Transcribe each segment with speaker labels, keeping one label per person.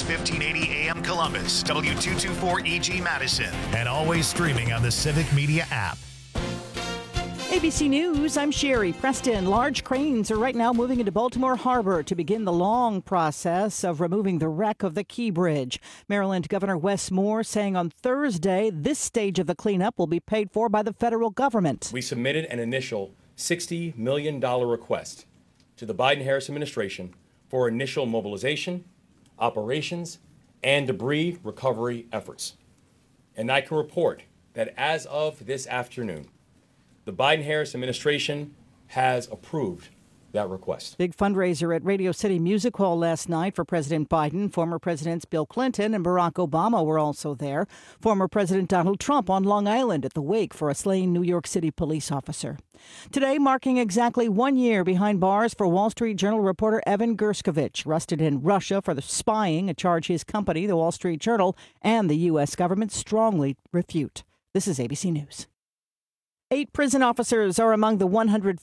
Speaker 1: 1580 AM Columbus, W224 EG Madison, and always streaming on the Civic Media app.
Speaker 2: ABC News, I'm Sherry Preston. Large cranes are right now moving into Baltimore Harbor to begin the long process of removing the wreck of the Key Bridge. Maryland Governor Wes Moore saying on Thursday this stage of the cleanup will be paid for by the federal government.
Speaker 3: We submitted an initial $60 million request to the Biden-Harris administration for initial mobilization, operations, and debris recovery efforts. And I can report that as of this afternoon, the Biden-Harris administration has approved that request.
Speaker 2: Big fundraiser at Radio City Music Hall last night for President Biden. Former Presidents Bill Clinton and Barack Obama were also there. Former President Donald Trump on Long Island at the wake for a slain New York City police officer. Today marking exactly 1 year behind bars for Wall Street Journal reporter Evan Gershkovich, arrested in Russia for the spying, a charge his company, the Wall Street Journal, and the U.S. government strongly refute. This is ABC News. 8 prison officers are among the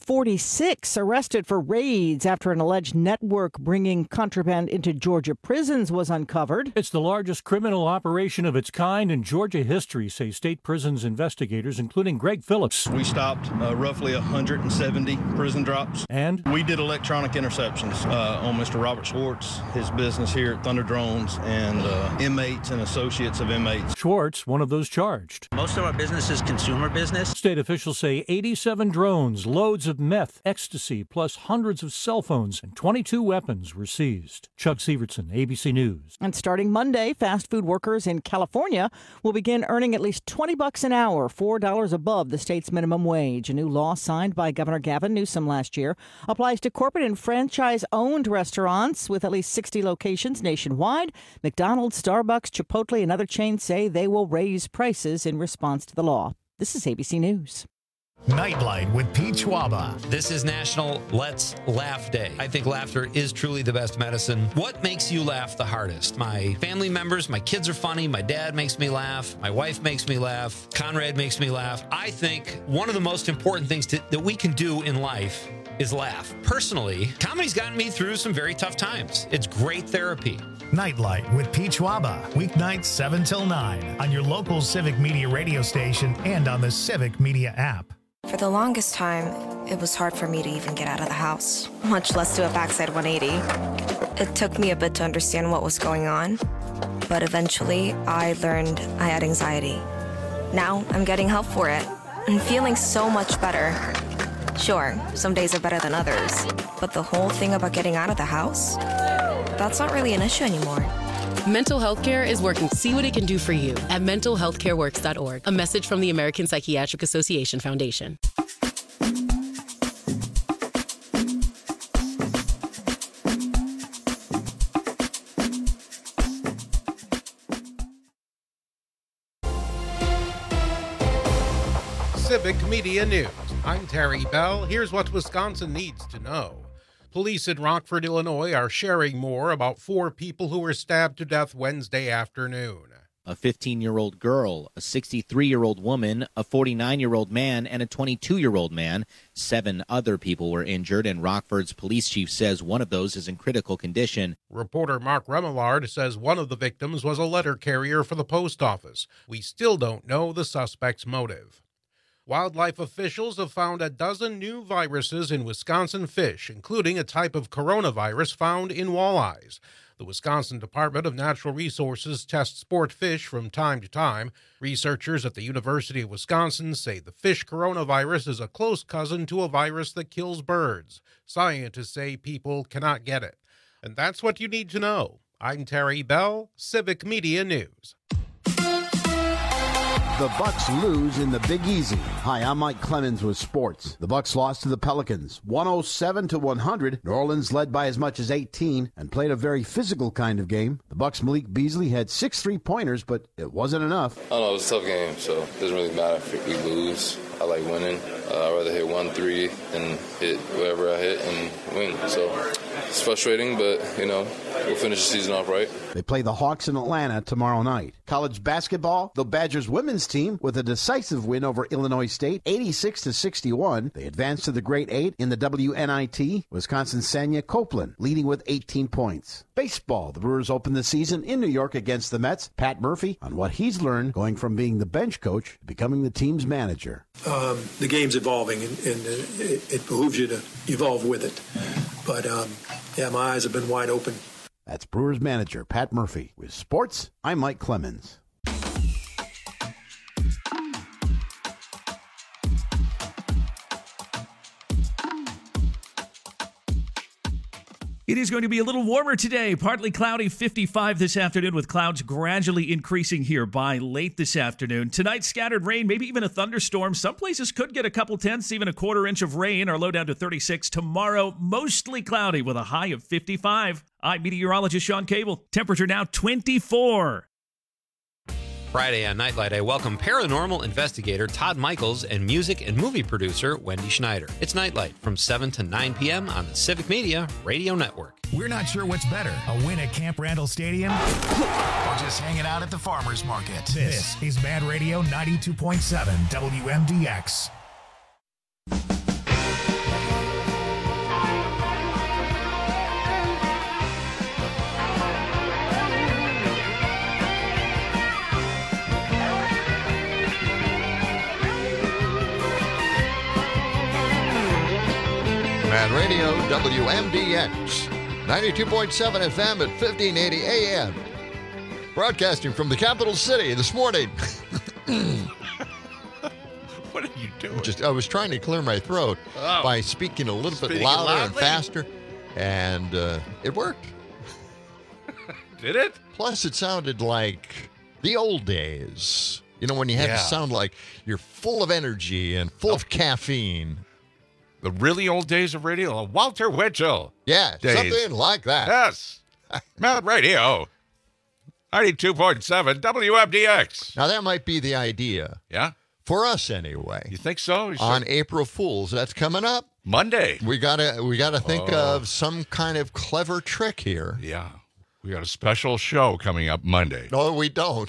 Speaker 2: 146 arrested for raids after an alleged network bringing contraband into Georgia prisons was uncovered.
Speaker 4: It's the largest criminal operation of its kind in Georgia history, say state prisons investigators, including Greg Phillips.
Speaker 5: We stopped roughly 170 prison drops.
Speaker 4: And
Speaker 5: we did electronic interceptions on Mr. Robert Schwartz, his business here at Thunder Drones, and inmates and associates of inmates.
Speaker 4: Schwartz, one of those charged.
Speaker 6: Most of our business is consumer business.
Speaker 4: State officials say 87 drones, loads of meth, ecstasy, plus hundreds of cell phones and 22 weapons were seized. Chuck Sievertson, ABC News.
Speaker 2: And starting Monday, fast food workers in California will begin earning at least $20 an hour, $4 above the state's minimum wage. A new law signed by Governor Gavin Newsom last year applies to corporate and franchise-owned restaurants with at least 60 locations nationwide. McDonald's, Starbucks, Chipotle, and other chains say they will raise prices in response to the law. This is ABC News.
Speaker 1: Nightlight with Pete Schwaba.
Speaker 7: This is National Let's Laugh Day. I think laughter is truly the best medicine. What makes you laugh the hardest? My family members, my kids are funny, my dad makes me laugh, my wife makes me laugh, Conrad makes me laugh. I think one of the most important things that we can do in life is laugh. Personally, comedy's gotten me through some very tough times. It's great therapy.
Speaker 1: Nightlight with Pete Schwaba. Weeknights 7 till 9 on your local Civic Media radio station and on the Civic Media app.
Speaker 8: For the longest time, it was hard for me to even get out of the house, much less do a backside 180. It took me a bit to understand what was going on, but eventually I learned I had anxiety. Now I'm getting help for it and feeling so much better. Sure, some days are better than others, but the whole thing about getting out of the house, that's not really an issue anymore.
Speaker 9: Mental health care is working. See what it can do for you at mentalhealthcareworks.org. A message from the American Psychiatric Association Foundation.
Speaker 10: Civic Media News. I'm Terry Bell. Here's what Wisconsin needs to know. Police in Rockford, Illinois are sharing more about 4 people who were stabbed to death Wednesday afternoon.
Speaker 11: A 15-year-old girl, a 63-year-old woman, a 49-year-old man, and a 22-year-old man. 7 other people were injured, and Rockford's police chief says one of those is in critical condition.
Speaker 10: Reporter Mark Remillard says one of the victims was a letter carrier for the post office. We still don't know the suspect's motive. Wildlife officials have found a dozen new viruses in Wisconsin fish, including a type of coronavirus found in walleyes. The Wisconsin Department of Natural Resources tests sport fish from time to time. Researchers at the University of Wisconsin say the fish coronavirus is a close cousin to a virus that kills birds. Scientists say people cannot get it. And that's what you need to know. I'm Terry Bell, Civic Media News.
Speaker 12: The Bucks lose in the Big Easy. Hi, I'm Mike Clemens with sports. The Bucks lost to the Pelicans, 107-100. New Orleans led by as much as 18 and played a very physical kind of game. The Bucks' Malik Beasley had 6 3-pointers, but it wasn't enough.
Speaker 13: I don't know, it was a tough game, so it doesn't really matter if we lose. I like winning. I'd rather hit 1-3 than hit whatever I hit and win. So it's frustrating, but, we'll finish the season off right.
Speaker 12: They play the Hawks in Atlanta tomorrow night. College basketball, the Badgers women's team with a decisive win over Illinois State, 86-61. They advanced to the Great Eight in the WNIT. Wisconsin's Sanya Copeland leading with 18 points. Baseball, the Brewers open the season in New York against the Mets. Pat Murphy on what he's learned going from being the bench coach to becoming the team's manager.
Speaker 14: The game's evolving, and it behooves you to evolve with it. But, my eyes have been wide open.
Speaker 12: That's Brewers manager Pat Murphy. With sports, I'm Mike Clemens.
Speaker 15: It is going to be a little warmer today. Partly cloudy, 55 this afternoon, with clouds gradually increasing here by late this afternoon. Tonight, scattered rain, maybe even a thunderstorm. Some places could get a couple tenths, even a quarter inch of rain. Our low down to 36. Tomorrow, mostly cloudy with a high of 55. I'm meteorologist Sean Cable. Temperature now 24.
Speaker 7: Friday on Nightlight, I welcome paranormal investigator Todd Michaels and music and movie producer Wendy Schneider. It's Nightlight from 7 to 9 p.m. on the Civic Media Radio Network.
Speaker 1: We're not sure what's better, a win at Camp Randall Stadium or just hanging out at the farmer's market. This is Mad Radio 92.7 WMDX.
Speaker 16: Mad Radio, WMDX, 92.7 FM at 1580 AM. Broadcasting from the capital city this morning.
Speaker 10: What are you doing?
Speaker 16: I was trying to clear my throat by speaking a little bit louder and faster, and it worked.
Speaker 10: Did it?
Speaker 16: Plus, it sounded like the old days. When you had to sound like you're full of energy and full of caffeine.
Speaker 10: The really old days of radio? Walter Winchell.
Speaker 16: Yeah,
Speaker 10: days.
Speaker 16: Something like that.
Speaker 10: Yes. Mad Radio. 92.7 WMDX.
Speaker 16: Now, that might be the idea.
Speaker 10: Yeah?
Speaker 16: For us, anyway.
Speaker 10: You think so?
Speaker 16: On April Fool's. That's coming up.
Speaker 10: Monday.
Speaker 16: We gotta think of some kind of clever trick here.
Speaker 10: Yeah. We got a special show coming up Monday.
Speaker 16: No, we don't.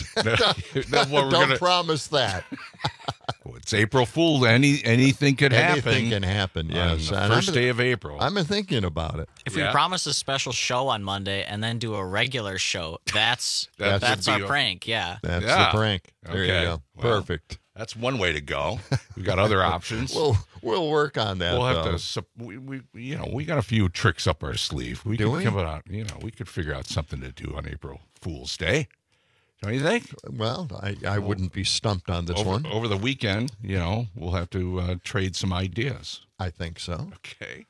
Speaker 16: Don't promise that.
Speaker 10: It's April Fool. Anything could happen.
Speaker 16: Anything can happen, yes.
Speaker 10: On the first day of April.
Speaker 16: I've been thinking about it.
Speaker 17: If we promise a special show on Monday and then do a regular show, that's our prank, yeah.
Speaker 16: That's the prank. There you go.
Speaker 10: Well,
Speaker 16: perfect.
Speaker 10: That's one way to go. We've got other options.
Speaker 16: We'll work on that.
Speaker 10: We'll have to. We got a few tricks up our sleeve. We could figure out something to do on April Fool's Day. Don't you think?
Speaker 16: Well, I wouldn't be stumped on this one.
Speaker 10: Over the weekend, we'll have to trade some ideas.
Speaker 16: I think so.
Speaker 10: Okay.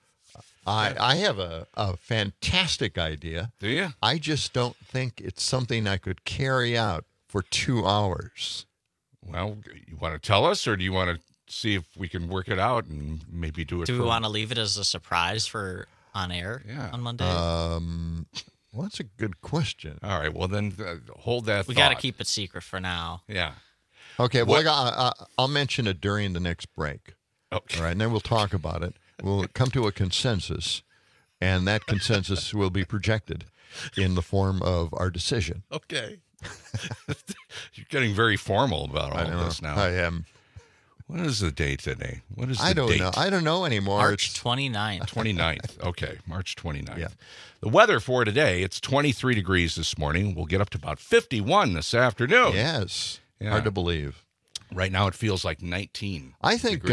Speaker 16: I have a fantastic idea.
Speaker 10: Do you?
Speaker 16: I just don't think it's something I could carry out for 2 hours.
Speaker 10: Well, you want to tell us, or do you want to see if we can work it out and maybe do it?
Speaker 17: Do we want to leave it as a surprise for on air on Monday?
Speaker 16: Well, that's a good question.
Speaker 10: All right. Well, then hold that.
Speaker 17: We got to keep it secret for now.
Speaker 10: Yeah.
Speaker 16: Okay. Well, I'll mention it during the next break.
Speaker 10: Okay.
Speaker 16: All right, and then we'll talk about it. We'll come to a consensus, and that consensus will be projected in the form of our decision.
Speaker 10: Okay. You're getting very formal about all this now.
Speaker 16: I am.
Speaker 10: What is the date today? What is the
Speaker 16: I don't
Speaker 10: date?
Speaker 16: know. I don't know anymore.
Speaker 17: March 29th.
Speaker 10: 29th. Okay, March 29th.
Speaker 16: Yeah.
Speaker 10: The weather for today, it's 23 degrees this morning. We'll get up to about 51 this afternoon.
Speaker 16: Yes.
Speaker 10: Yeah.
Speaker 16: Hard to believe.
Speaker 10: Right now it feels like 19
Speaker 16: I think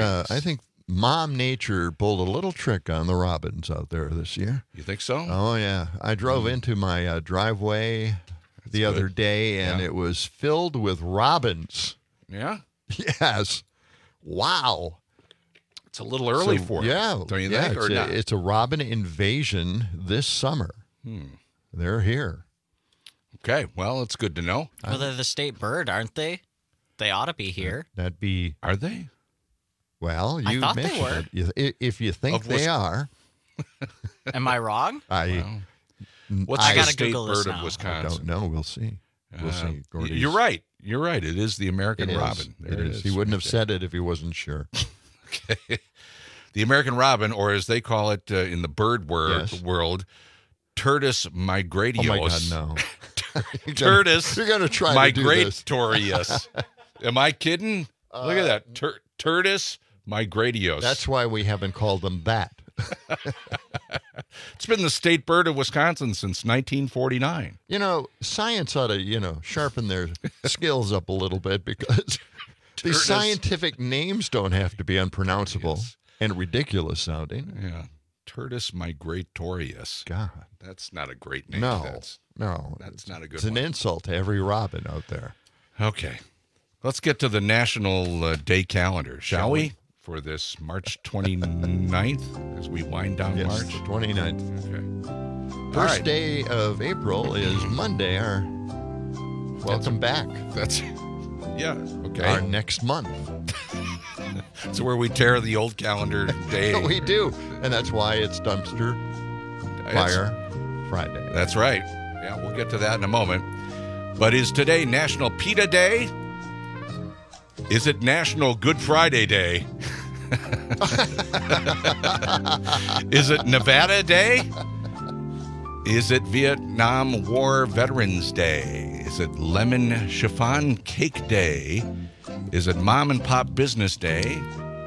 Speaker 16: Mom Nature pulled a little trick on the robins out there this year.
Speaker 10: You think so?
Speaker 16: Oh, yeah. I drove into my driveway the other day, and it was filled with robins.
Speaker 10: Yeah?
Speaker 16: Yes. Wow.
Speaker 10: It's a little early for it.
Speaker 16: Yeah.
Speaker 10: Don't you think? Or not?
Speaker 16: It's a robin invasion this summer. They're here.
Speaker 10: Okay. Well, it's good to know.
Speaker 17: Well, they're the state bird, aren't they? They ought to be here.
Speaker 16: That'd be.
Speaker 10: Are they?
Speaker 16: Well, you
Speaker 17: thought they
Speaker 16: mentioned it. If you think they are.
Speaker 17: Am I wrong?
Speaker 10: What's
Speaker 17: I
Speaker 10: the
Speaker 17: gotta
Speaker 10: state
Speaker 17: Google this
Speaker 10: bird of
Speaker 17: now.
Speaker 10: Wisconsin?
Speaker 16: I don't know. We'll see. We'll see. Gordy's.
Speaker 10: You're right. You're right. It is the American
Speaker 16: It is.
Speaker 10: robin. There
Speaker 16: it is. He wouldn't have said it if he wasn't sure.
Speaker 18: Okay. The American robin, or as they call it in the bird world, Turdus migratios.
Speaker 16: Oh, my God, no.
Speaker 18: Turdus
Speaker 16: You're going to try
Speaker 18: migratorius. Am I kidding? Look at that. Turdus migratios.
Speaker 16: That's why we haven't called them that.
Speaker 18: It's been the state bird of Wisconsin since 1949.
Speaker 16: Science ought to, sharpen their skills up a little bit, because these scientific names don't have to be unpronounceable and ridiculous sounding.
Speaker 18: Yeah. Turdus migratorius.
Speaker 16: God.
Speaker 18: That's not a great name.
Speaker 16: No.
Speaker 18: That's not a good one.
Speaker 16: It's an insult to every robin out there.
Speaker 18: Okay. Let's get to the National Day calendar, shall we? For this March 29th, as we wind down March.
Speaker 16: 29th.
Speaker 18: Okay.
Speaker 16: First day of April is Monday. Our welcome back.
Speaker 18: Okay.
Speaker 16: Our next month.
Speaker 18: It's where we tear the old calendar day.
Speaker 16: We do. And that's why it's Dumpster Fire Friday.
Speaker 18: That's right. Yeah, we'll get to that in a moment. But is today National PETA Day? Is it National Good Friday Day? Is it Nevada Day? Is it Vietnam War Veterans Day? Is it Lemon Chiffon Cake Day? Is it Mom and Pop Business Day?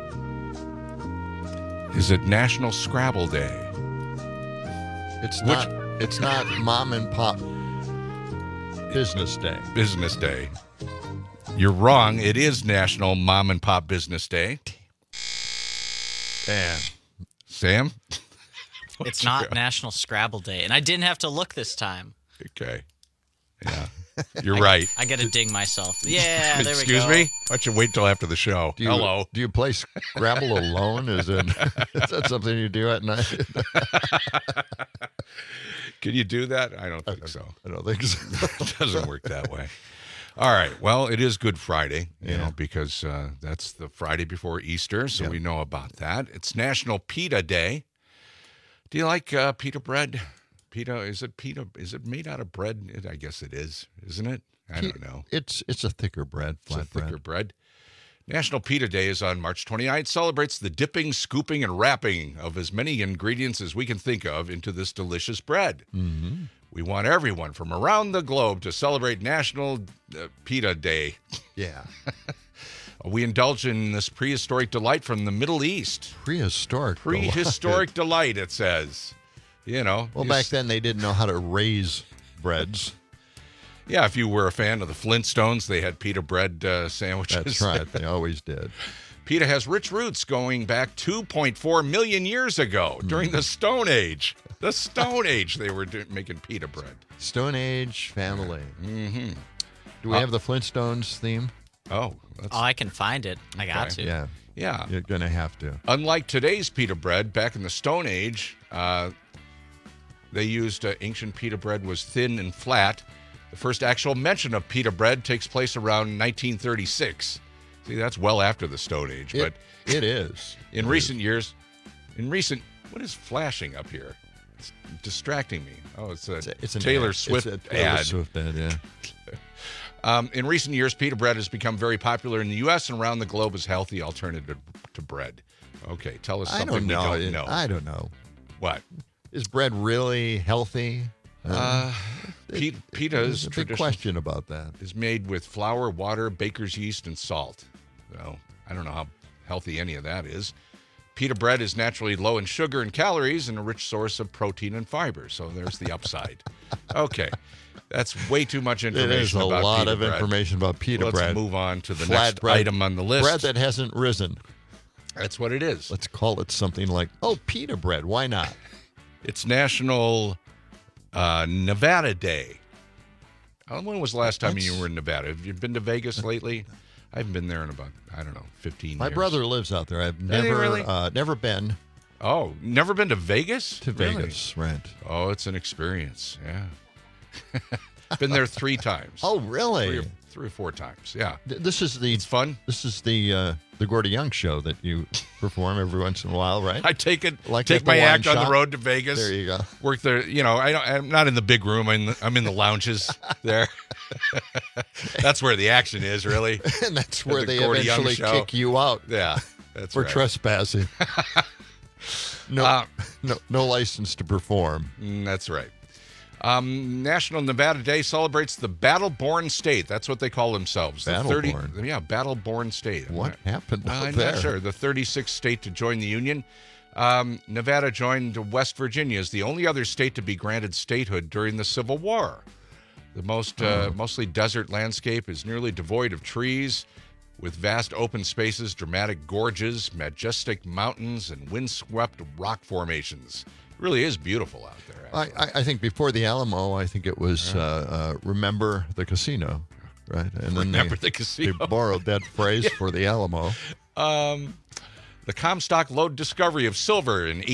Speaker 18: Is it National Scrabble Day?
Speaker 16: It's not Mom and Pop Business Day.
Speaker 18: Business Day. You're wrong. It is National Mom and Pop Business Day. Sam?
Speaker 17: It's not National Scrabble Day, and I didn't have to look this time.
Speaker 18: Okay. Yeah. You're right.
Speaker 17: I got to ding myself. Yeah, there we go.
Speaker 18: Excuse me? Why don't you wait till after the show? Hello.
Speaker 16: Do you play Scrabble alone? Is that something you do at night?
Speaker 18: Can you do that? I don't think so.
Speaker 16: I don't think so.
Speaker 18: It doesn't work that way. All right. Well, it is Good Friday, because that's the Friday before Easter, so we know about that. It's National Pita Day. Do you like pita bread? Pita, is it made out of bread? I guess it is, isn't it? I don't know.
Speaker 16: It's a thicker bread, flat bread.
Speaker 18: Thicker bread. National Pita Day is on March 29th. Celebrates the dipping, scooping, and wrapping of as many ingredients as we can think of into this delicious bread.
Speaker 16: Mm-hmm.
Speaker 18: We want everyone from around the globe to celebrate National Pita Day.
Speaker 16: Yeah.
Speaker 18: We indulge in this prehistoric delight from the Middle East.
Speaker 16: Prehistoric
Speaker 18: delight, it says. Well,
Speaker 16: back then they didn't know how to raise breads.
Speaker 18: Yeah, if you were a fan of the Flintstones, they had pita bread sandwiches.
Speaker 16: That's right. They always did.
Speaker 18: Pita has rich roots going back 2.4 million years ago during the Stone Age. The Stone Age, they were making pita bread.
Speaker 16: Stone Age family.
Speaker 18: Mm-hmm.
Speaker 16: Do we have the Flintstones theme?
Speaker 18: Oh,
Speaker 17: I can find it. I got to.
Speaker 16: Yeah.
Speaker 18: Yeah.
Speaker 16: You're going to have to.
Speaker 18: Unlike today's pita bread, back in the Stone Age, they used ancient pita bread was thin and flat. The first actual mention of pita bread takes place around 1936. See, that's well after the Stone Age. But
Speaker 16: it is.
Speaker 18: In recent years, what is flashing up here? It's distracting me. Oh, it's a Taylor Swift ad.
Speaker 16: Taylor Swift ad, yeah.
Speaker 18: In recent years, pita bread has become very popular in the U.S. and around the globe as a healthy alternative to bread. Okay, tell us something we don't know.
Speaker 16: I don't know.
Speaker 18: What?
Speaker 16: Is bread really healthy?
Speaker 18: Pita is
Speaker 16: a big question about that.
Speaker 18: Is made with flour, water, baker's yeast, and salt. So I don't know how healthy any of that is. Pita bread is naturally low in sugar and calories and a rich source of protein and fiber. So there's the upside. Okay. That's way too much information about pita bread.
Speaker 16: There's a lot of information about pita bread.
Speaker 18: Let's move on to the next item on the list.
Speaker 16: Bread that hasn't risen.
Speaker 18: That's what it is.
Speaker 16: Let's call it something like, pita bread. Why not?
Speaker 18: It's National Nevada Day. When was the last time you were in Nevada? Have you been to Vegas lately? I haven't been there in about, 15 years.
Speaker 16: My brother lives out there. I've never been.
Speaker 18: Oh, never been to Vegas?
Speaker 16: To Vegas, right.
Speaker 18: Oh, it's an experience, yeah. Been there 3 times.
Speaker 16: Oh, really?
Speaker 18: 3 or 4 times, yeah.
Speaker 16: It's
Speaker 18: fun.
Speaker 16: This is the Gordy Young show that you perform every once in a while, right?
Speaker 18: I take my act on the road to Vegas.
Speaker 16: There you go.
Speaker 18: Work there. I'm not in the big room. I'm in the lounges there. That's where the action is, really.
Speaker 16: And that's where they eventually kick you out.
Speaker 18: Yeah. That's
Speaker 16: for
Speaker 18: right.
Speaker 16: trespassing. No license to perform.
Speaker 18: That's right. National Nevada Day celebrates the battle-born state. That's what they call themselves.
Speaker 16: Battle-born?
Speaker 18: Battle-born state.
Speaker 16: What happened out
Speaker 18: I'm
Speaker 16: there?
Speaker 18: not sure. The 36th state to join the Union. Nevada joined West Virginia as the only other state to be granted statehood during the Civil War. The mostly desert landscape is nearly devoid of trees, with vast open spaces, dramatic gorges, majestic mountains, and windswept rock formations. It really is beautiful out there.
Speaker 16: I think before the Alamo, I think it was Remember the Casino, right? And then
Speaker 18: the Casino.
Speaker 16: They borrowed that phrase for the Alamo.
Speaker 18: The Comstock lode discovery of silver in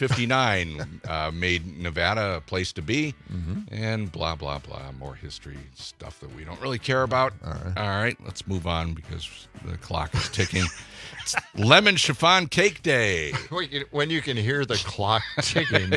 Speaker 18: 1859 made Nevada a place to be, and blah, blah, blah. More history stuff that we don't really care about. All right, let's move on because the clock is ticking. It's Lemon Chiffon Cake Day.
Speaker 16: When you can hear the clock ticking,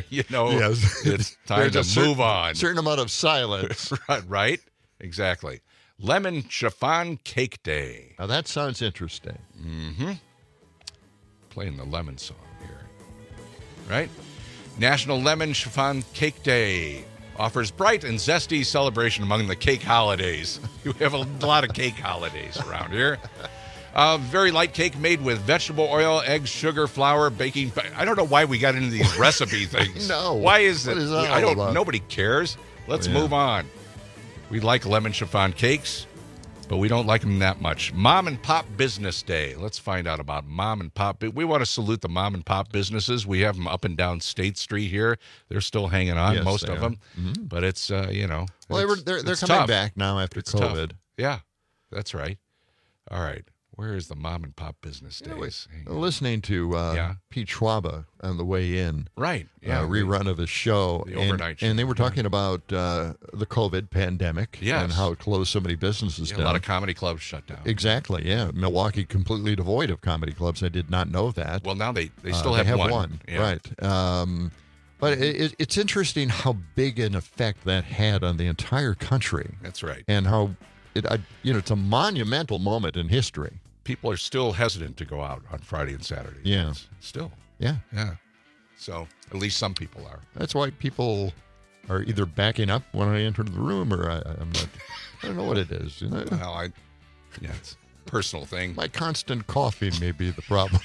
Speaker 18: it's time to move on.
Speaker 16: Certain amount of silence.
Speaker 18: Right? Exactly. Lemon Chiffon Cake Day.
Speaker 16: Now that sounds interesting.
Speaker 18: Mm-hmm. Playing the lemon song here. Right? National Lemon Chiffon Cake Day offers bright and zesty celebration among the cake holidays. You have a lot of cake holidays around here. Very light cake made with vegetable oil, eggs, sugar, flour, baking. I don't know why we got into these recipe things.
Speaker 16: No.
Speaker 18: Why is it?
Speaker 16: What is that
Speaker 18: I
Speaker 16: all
Speaker 18: don't.
Speaker 16: about?
Speaker 18: Nobody cares. Let's move on. We like lemon chiffon cakes, but we don't like them that much. Mom and Pop Business Day. Let's find out about Mom and Pop. We want to salute the Mom and Pop businesses. We have them up and down State Street here. They're still hanging on,
Speaker 16: Yes,
Speaker 18: most
Speaker 16: they
Speaker 18: of
Speaker 16: are.
Speaker 18: them. But it's,
Speaker 16: Well, they're
Speaker 18: it's
Speaker 16: coming
Speaker 18: tough.
Speaker 16: back now after
Speaker 18: It's
Speaker 16: COVID.
Speaker 18: tough. Yeah, that's right. All right. Where is the Mom and Pop Business Days?
Speaker 16: Listening to Pete Schwaba on the way in.
Speaker 18: Right. Yeah.
Speaker 16: Rerun of his show.
Speaker 18: The overnight show.
Speaker 16: And they were talking about the COVID pandemic
Speaker 18: Yes.
Speaker 16: and how it closed so many businesses
Speaker 18: Yeah,
Speaker 16: down.
Speaker 18: a lot of comedy clubs shut down.
Speaker 16: Exactly, yeah. Milwaukee completely devoid of comedy clubs. I did not know that.
Speaker 18: Well, now they still
Speaker 16: they
Speaker 18: have
Speaker 16: one.
Speaker 18: Yeah.
Speaker 16: Right. But it's interesting how big an effect that had on the entire country.
Speaker 18: That's right.
Speaker 16: And how, it's a monumental moment in history.
Speaker 18: People are still hesitant to go out on Friday and Saturday.
Speaker 16: Yeah.
Speaker 18: Still.
Speaker 16: Yeah.
Speaker 18: Yeah. So at least some people are.
Speaker 16: That's why people are either backing up when I enter the room or I'm not. I don't know what it is.
Speaker 18: Well, it's a personal thing.
Speaker 16: My constant coughing may be the problem.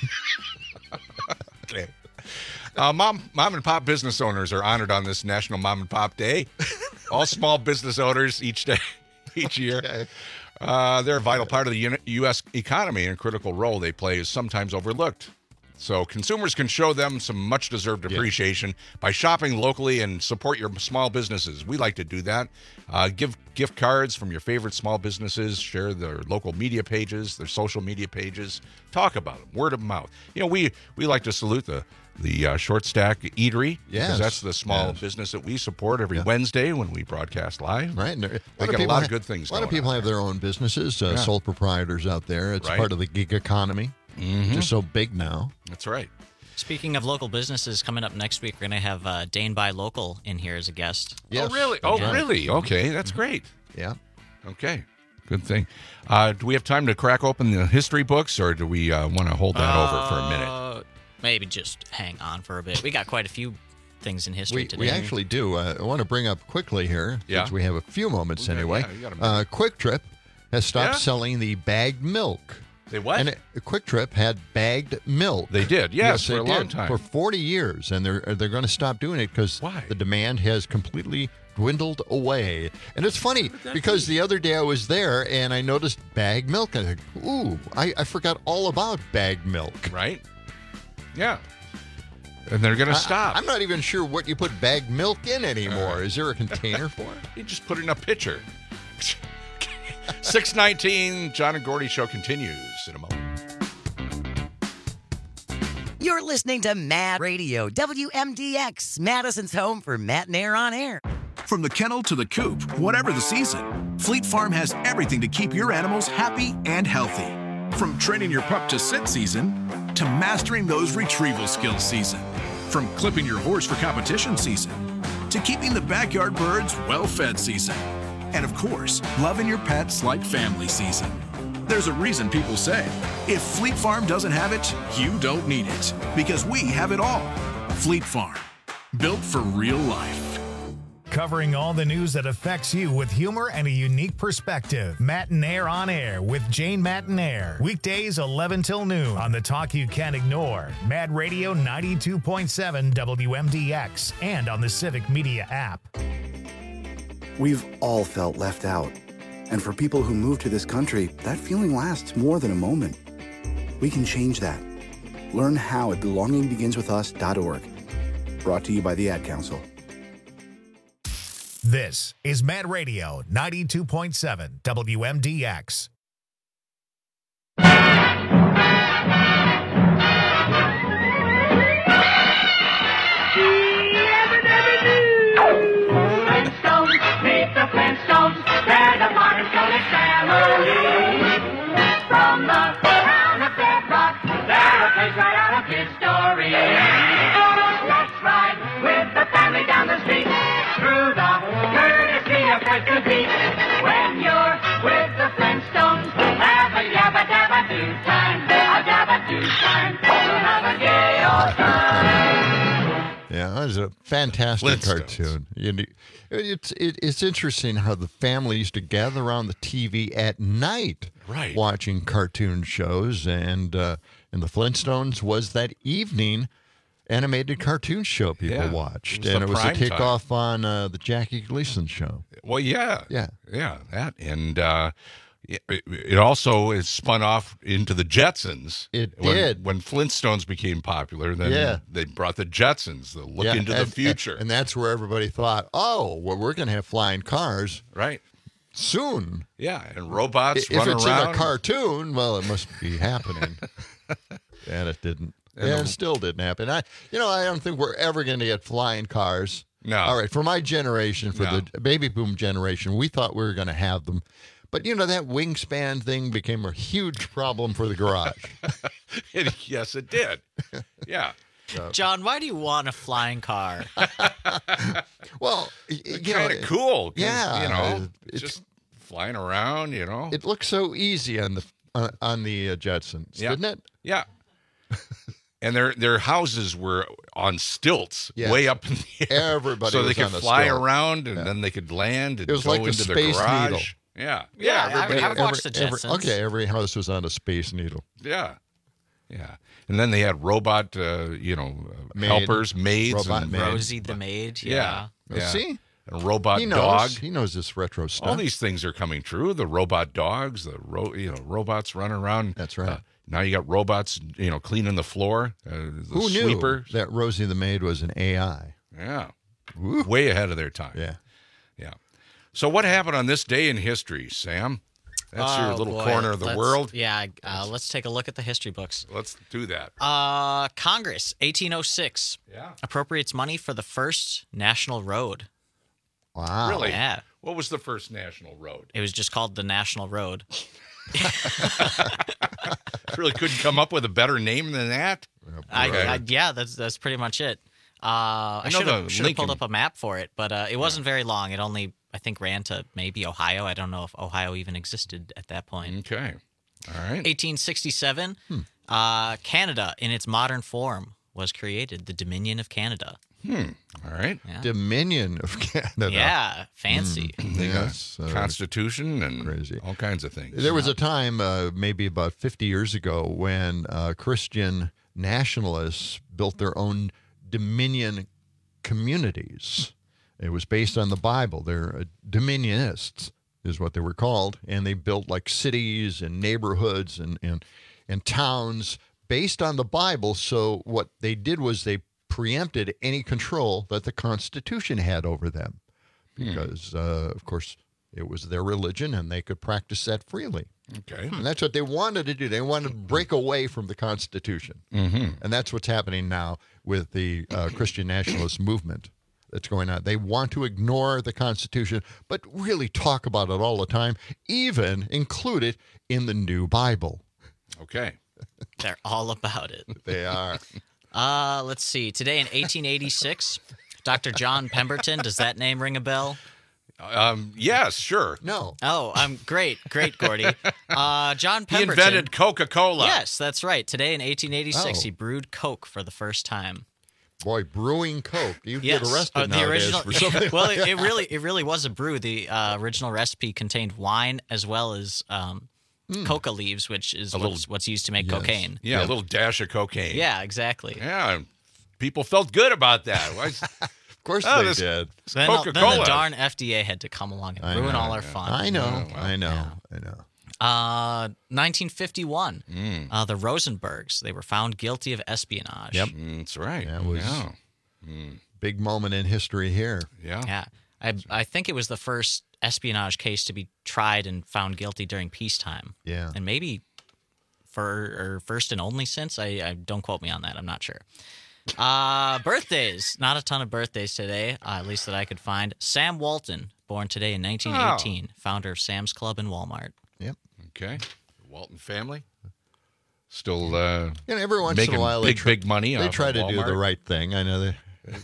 Speaker 18: Okay. Mom and Pop business owners are honored on this National Mom and Pop Day. All small business owners each year.
Speaker 16: Okay.
Speaker 18: They're a vital part of the U.S. economy, and a critical role they play is sometimes overlooked. So consumers can show them some much-deserved appreciation by shopping locally and support your small businesses. We like to do that. Give gift cards from your favorite small businesses. Share their local media pages, their social media pages. Talk about them, word of mouth. We like to salute the Short Stack Eatery, because that's the small business that we support every Wednesday when we broadcast live.
Speaker 16: Right. And
Speaker 18: They got a lot of good things
Speaker 16: A lot of
Speaker 18: going
Speaker 16: people
Speaker 18: on
Speaker 16: have their own businesses, sole proprietors out there. It's
Speaker 18: Right.
Speaker 16: part of the gig economy, which is so big now.
Speaker 18: That's right.
Speaker 17: Speaking of local businesses, coming up next week, we're going to have Dane Buy Local in here as a guest.
Speaker 18: Oh, really? Oh,
Speaker 17: Yeah.
Speaker 18: really? Okay, that's great.
Speaker 16: Yeah.
Speaker 18: Okay, good thing. Do we have time to crack open the history books, or do we want to hold that over for a minute?
Speaker 17: Maybe just hang on for a bit. We got quite a few things in history today.
Speaker 16: We actually do. I want to bring up quickly here, since we have a few moments anyway.
Speaker 18: yeah, you got a minute.
Speaker 16: Quick Trip has stopped
Speaker 18: Yeah?
Speaker 16: selling the bagged milk.
Speaker 18: They what?
Speaker 16: And Quick Trip had bagged milk.
Speaker 18: They did, yes, for
Speaker 16: they
Speaker 18: a long
Speaker 16: did,
Speaker 18: time.
Speaker 16: for 40 years, and they're going to stop doing it because the demand has completely dwindled away. And it's funny because the other day I was there and I noticed bagged milk. I think, ooh, I forgot all about bagged milk.
Speaker 18: Right? Yeah. And they're going to stop.
Speaker 16: I'm not even sure what you put bagged milk in anymore. Is there a container for it?
Speaker 18: You just put it in a pitcher. 6:19, John and Gordy show continues in a moment.
Speaker 19: You're listening to Mad Radio, WMDX, Madison's home for Matt and Air on Air.
Speaker 20: From the kennel to the coop, whatever the season, Fleet Farm has everything to keep your animals happy and healthy. From training your pup to sit season to mastering those retrieval skills season. From clipping your horse for competition season to keeping the backyard birds well-fed season. And of course, loving your pets like family season. There's a reason people say, if Fleet Farm doesn't have it, you don't need it. Because we have it all. Fleet Farm. Built for real life.
Speaker 1: Covering all the news that affects you with humor and a unique perspective. Matinaire on Air with Jane Matinaire. Weekdays 11 till noon on the talk you can't ignore. Mad Radio 92.7 WMDX and on the Civic Media app.
Speaker 21: We've all felt left out. And for people who move to this country, that feeling lasts more than a moment. We can change that. Learn how at belongingbeginswithus.org. Brought to you by the Ad Council.
Speaker 1: This is Mad Radio 92.7 WMDX.
Speaker 22: Flintstones, meet the Flintstones. They're the modern Sonic family. From the town of Bedrock, they're a place right out of history. Let's ride with the family down the street through the courtesy of Fred to Beat. When you're with the Flintstones, have a yabba dabba do time, a dabba do time. We'll have a gay old time.
Speaker 16: Yeah, that was a fantastic cartoon. It's interesting how the family used to gather around the TV at night, watching cartoon shows, and the Flintstones was that evening animated cartoon show people watched, and it was a kickoff on the Jackie Gleason show.
Speaker 18: Well, yeah, that, and it also is spun off into the Jetsons.
Speaker 16: It did
Speaker 18: when Flintstones became popular. Then they brought the Jetsons, the look into the future,
Speaker 16: and that's where everybody thought, oh, well, we're going to have flying cars, soon.
Speaker 18: Yeah, and robots
Speaker 16: if
Speaker 18: running
Speaker 16: it's
Speaker 18: around.
Speaker 16: in a cartoon, well, it must be happening, and it didn't. And it still didn't happen. I don't think we're ever going to get flying cars.
Speaker 18: No.
Speaker 16: All right, for my generation, for the baby boom generation, we thought we were going to have them. But, that wingspan thing became a huge problem for the garage.
Speaker 18: Yes, it did. Yeah.
Speaker 17: John, why do you want a flying car?
Speaker 16: Well,
Speaker 18: kind of cool.
Speaker 16: Yeah.
Speaker 18: It's just flying around,
Speaker 16: It looked so easy on the Jetsons, didn't it?
Speaker 18: Yeah. And their houses were on stilts, way up in the air.
Speaker 16: Everybody
Speaker 18: so
Speaker 16: was
Speaker 18: they could
Speaker 16: on a
Speaker 18: fly
Speaker 16: stilt.
Speaker 18: around, and then they could land and
Speaker 16: it was
Speaker 18: go
Speaker 16: like the
Speaker 18: into
Speaker 16: Space
Speaker 18: the garage.
Speaker 16: Needle.
Speaker 18: Yeah.
Speaker 17: I've watched the Jetsons.
Speaker 16: Every house was on a Space Needle.
Speaker 18: Yeah. And then they had robot, helpers, maids.
Speaker 16: Robot maid.
Speaker 17: Rosie the maid. Yeah.
Speaker 16: See?
Speaker 18: And a robot
Speaker 16: he
Speaker 18: dog.
Speaker 16: He knows this retro stuff.
Speaker 18: All these things are coming true. The robot dogs, robots running around.
Speaker 16: That's right.
Speaker 18: Now you got robots, cleaning the floor.
Speaker 16: Who
Speaker 18: sweeper.
Speaker 16: Knew that Rosie the maid was an AI?
Speaker 18: Yeah. Ooh. Way ahead of their time.
Speaker 16: Yeah.
Speaker 18: So what happened on this day in history, Sam? That's your little corner of the world.
Speaker 17: Yeah, let's take a look at the history books.
Speaker 18: Let's do that.
Speaker 17: Congress, 1806, appropriates money for the first national road.
Speaker 16: Wow.
Speaker 18: Really?
Speaker 17: Yeah.
Speaker 18: What was the first national road?
Speaker 17: It was just called the National Road.
Speaker 18: Really couldn't come up with a better name than that?
Speaker 17: That's pretty much it. I should have pulled up a map for it, but it wasn't very long. It only, I think, ran to maybe Ohio. I don't know if Ohio even existed at that point.
Speaker 18: Okay. All right.
Speaker 17: 1867, Canada in its modern form was created, the Dominion of Canada.
Speaker 18: All right.
Speaker 16: Yeah. Dominion of Canada.
Speaker 17: Yeah, fancy.
Speaker 18: Yes. Constitution and crazy. All kinds of things.
Speaker 16: There was a time, maybe about 50 years ago, when Christian nationalists built their own Dominion communities. It was based on the Bible. They're Dominionists is what they were called, and they built like cities and neighborhoods and towns based on the Bible. So what they did was they preempted any control that the Constitution had over them because, of course, it was their religion and they could practice that freely.
Speaker 18: Okay.
Speaker 16: And that's what they wanted to do. They wanted to break away from the Constitution. And that's what's happening now with the Christian nationalist movement that's going on. They want to ignore the Constitution, but really talk about it all the time, even include it in the new Bible.
Speaker 18: Okay.
Speaker 17: They're all about it.
Speaker 16: They are.
Speaker 17: Let's see. Today in 1886, Dr. John Pemberton. Does that name ring a bell?
Speaker 18: Yes, sure.
Speaker 16: No.
Speaker 17: Oh, great, Gordy. John Pemberton.
Speaker 18: He invented Coca-Cola.
Speaker 17: Yes, that's right. Today in 1886, he brewed Coke for the first time.
Speaker 16: Boy, brewing Coke. You get arrested nowadays for something
Speaker 17: well,
Speaker 16: like that.
Speaker 17: it really was a brew. The original recipe contained wine as well as coca leaves, which is what's used to make cocaine.
Speaker 18: Yeah, a little dash of cocaine.
Speaker 17: Yeah, exactly.
Speaker 18: Yeah, people felt good about that.
Speaker 16: Of course they did.
Speaker 17: Then
Speaker 18: Coca-Cola.
Speaker 17: the darn FDA had to come along and ruin all our fun.
Speaker 16: I know.
Speaker 17: 1951, the Rosenbergs, they were found guilty of espionage.
Speaker 16: Yep.
Speaker 18: That's right.
Speaker 16: That was big moment in history here.
Speaker 17: Yeah. I think it was the first espionage case to be tried and found guilty during peacetime.
Speaker 16: Yeah.
Speaker 17: And maybe first and only since. I don't quote me on that. I'm not sure. Birthdays. Not a ton of birthdays today, at least that I could find. Sam Walton, born today in 1918, founder of Sam's Club and Walmart.
Speaker 16: Yep.
Speaker 18: Okay. The Walton family. Still
Speaker 16: every once
Speaker 18: making
Speaker 16: in a while
Speaker 18: big money.
Speaker 16: They try to
Speaker 18: Walmart.
Speaker 16: do the right thing. I know they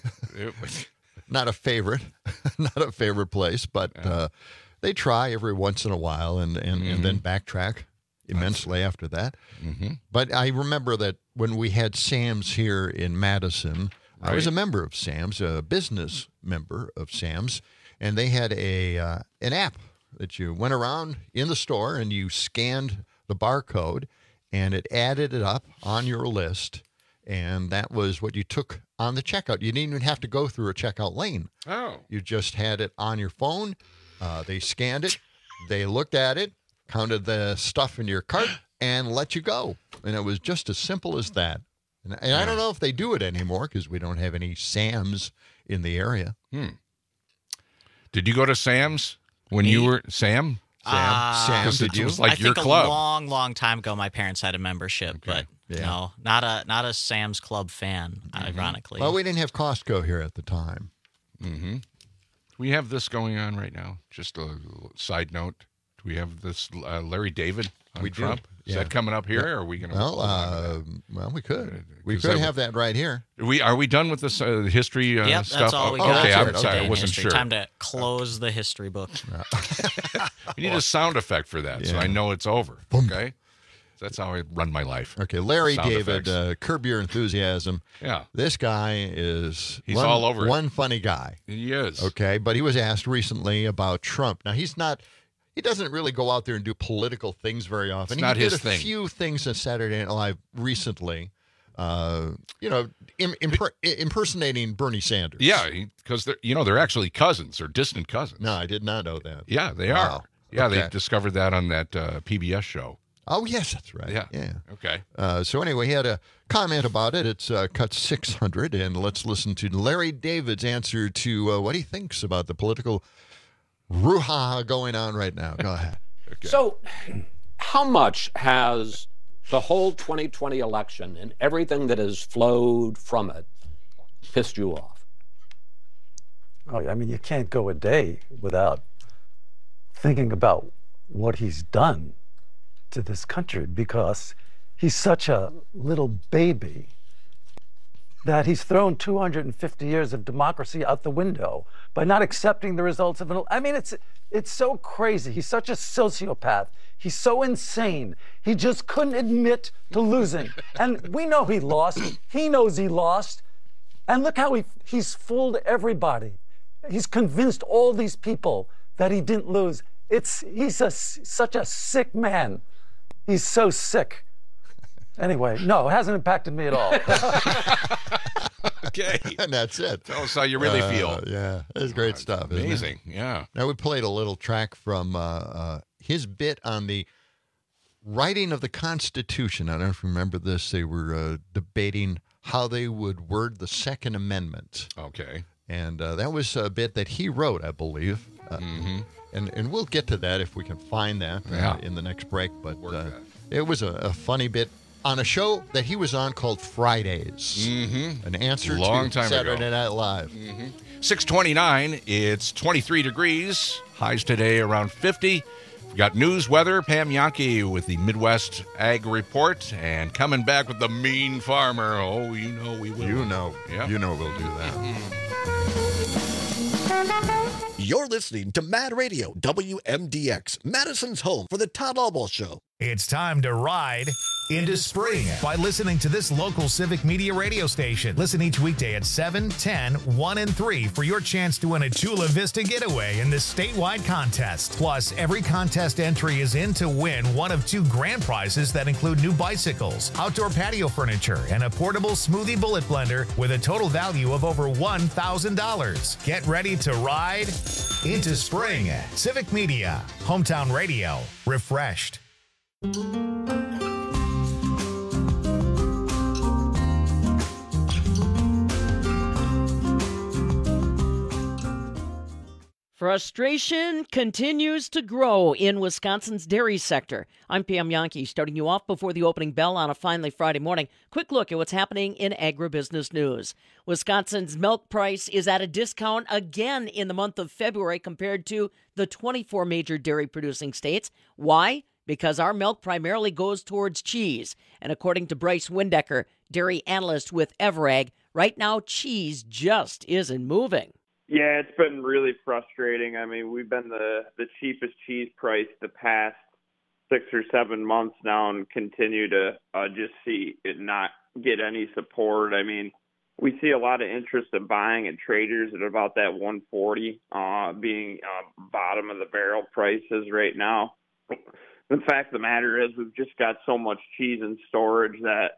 Speaker 16: not a favorite place, but they try every once in a while and then backtrack immensely after that.
Speaker 18: Mm-hmm.
Speaker 16: But I remember that when we had Sam's here in Madison, I was a member of Sam's, a business member of Sam's, and they had an app that you went around in the store and you scanned the barcode and it added it up on your list, and that was what you took on the checkout. You didn't even have to go through a checkout lane.
Speaker 18: Oh.
Speaker 16: You just had it on your phone. They scanned it. They looked at it, counted the stuff in your cart, and let you go. And it was just as simple as that. And I don't know if they do it anymore because we don't have any Sam's in the area.
Speaker 18: Did you go to Sam's when you were Sam?
Speaker 16: Sam, did you?
Speaker 18: It was like
Speaker 17: I
Speaker 18: your
Speaker 17: think
Speaker 18: club.
Speaker 17: a long time ago, my parents had a membership, but no, not a Sam's Club fan. Ironically,
Speaker 16: well, we didn't have Costco here at the time.
Speaker 18: Mm-hmm. We have this going on right now. Just a side note: do we have this Larry David on Trump? Is that coming up here? Or are we going to?
Speaker 16: Well, we could. We could have that right here.
Speaker 18: Are we done with this history
Speaker 17: yep,
Speaker 18: stuff?
Speaker 17: that's all we got.
Speaker 18: Okay, I'm sorry, I wasn't sure.
Speaker 17: Time to close the history book.
Speaker 18: We need a sound effect for that, so I know it's over. Okay, that's how I run my life.
Speaker 16: Okay, Larry
Speaker 18: Sound
Speaker 16: David, Curb Your Enthusiasm.
Speaker 18: Yeah,
Speaker 16: this guy is
Speaker 18: all over it.
Speaker 16: One funny guy.
Speaker 18: He is.
Speaker 16: Okay, but he was asked recently about Trump. Now he's not. He doesn't really go out there and do political things very often.
Speaker 18: It's not his
Speaker 16: thing. He did a few things on Saturday Night Live recently, impersonating Bernie Sanders.
Speaker 18: Yeah, because they're actually cousins or distant cousins.
Speaker 16: No, I did not know that.
Speaker 18: Yeah, they
Speaker 16: Wow.
Speaker 18: are. Yeah,
Speaker 16: Okay.
Speaker 18: they discovered that on that PBS show.
Speaker 16: Oh, yes, that's right.
Speaker 18: Yeah. Okay.
Speaker 16: So anyway, he had a comment about it. It's cut 600, and let's listen to Larry David's answer to what he thinks about the political brouhaha going on right now. Go ahead.
Speaker 18: Okay.
Speaker 3: So, how much has the whole 2020 election and everything that has flowed from it pissed you off?
Speaker 5: Oh, I mean, you can't go a day without thinking about what he's done to this country, because he's such a little baby that he's thrown 250 years of democracy out the window by not accepting the results of an. I mean, it's so crazy. He's such a sociopath. He's so insane. He just couldn't admit to losing. And we know he lost. He knows he lost. And look how he's fooled everybody. He's convinced all these people that he didn't lose. He's such a sick man. He's so sick. Anyway, no, it hasn't impacted me at all.
Speaker 18: Okay.
Speaker 16: And that's it.
Speaker 18: Tell us how you really feel.
Speaker 16: Yeah, it's great stuff. Isn't
Speaker 18: Amazing.
Speaker 16: it?
Speaker 18: Yeah.
Speaker 16: Now, we played a little track from his bit on the writing of the Constitution. I don't know if you remember this. They were debating how they would word the Second Amendment.
Speaker 18: Okay.
Speaker 16: And that was a bit that he wrote, I believe. And we'll get to that if we can find that in the next break. But it was a funny bit on a show that he was on called Fridays. An answer
Speaker 18: Long
Speaker 16: to
Speaker 18: time
Speaker 16: Saturday
Speaker 18: ago.
Speaker 16: Night Live.
Speaker 18: 6:29. It's 23 degrees. Highs today around 50. We've got news, weather. Pam Yankee with the Midwest Ag Report, and coming back with the Mean Farmer. Oh, you know we will.
Speaker 16: You know.
Speaker 18: Yeah.
Speaker 16: You know we'll do that.
Speaker 4: You're listening to Mad Radio, WMDX, Madison's home for the Todd Albaugh Show.
Speaker 1: It's time to ride into spring by listening to this local Civic Media radio station. Listen each weekday at 7, 10, 1, and 3 for your chance to win a Chula Vista getaway in this statewide contest. Plus, every contest entry is in to win one of 2 grand prizes that include new bicycles, outdoor patio furniture, and a portable smoothie bullet blender with a total value of over $1,000. Get ready to ride into spring. Civic Media, hometown radio, refreshed.
Speaker 6: Frustration continues to grow in Wisconsin's dairy sector. I'm Pam Yankee, starting you off before the opening bell on a finally Friday morning. Quick look at what's happening in agribusiness news. Wisconsin's milk price is at a discount again in the month of February compared to the 24 major dairy-producing states. Why? Because our milk primarily goes towards cheese. And according to Bryce Windecker, dairy analyst with Everag, right now cheese just isn't moving.
Speaker 23: Yeah, it's been really frustrating. I mean, we've been the cheapest cheese price the past 6 or 7 months now and continue to just see it not get any support. I mean, we see a lot of interest in buying at traders at about that 140 being bottom of the barrel prices right now. The fact of the matter is we've just got so much cheese in storage that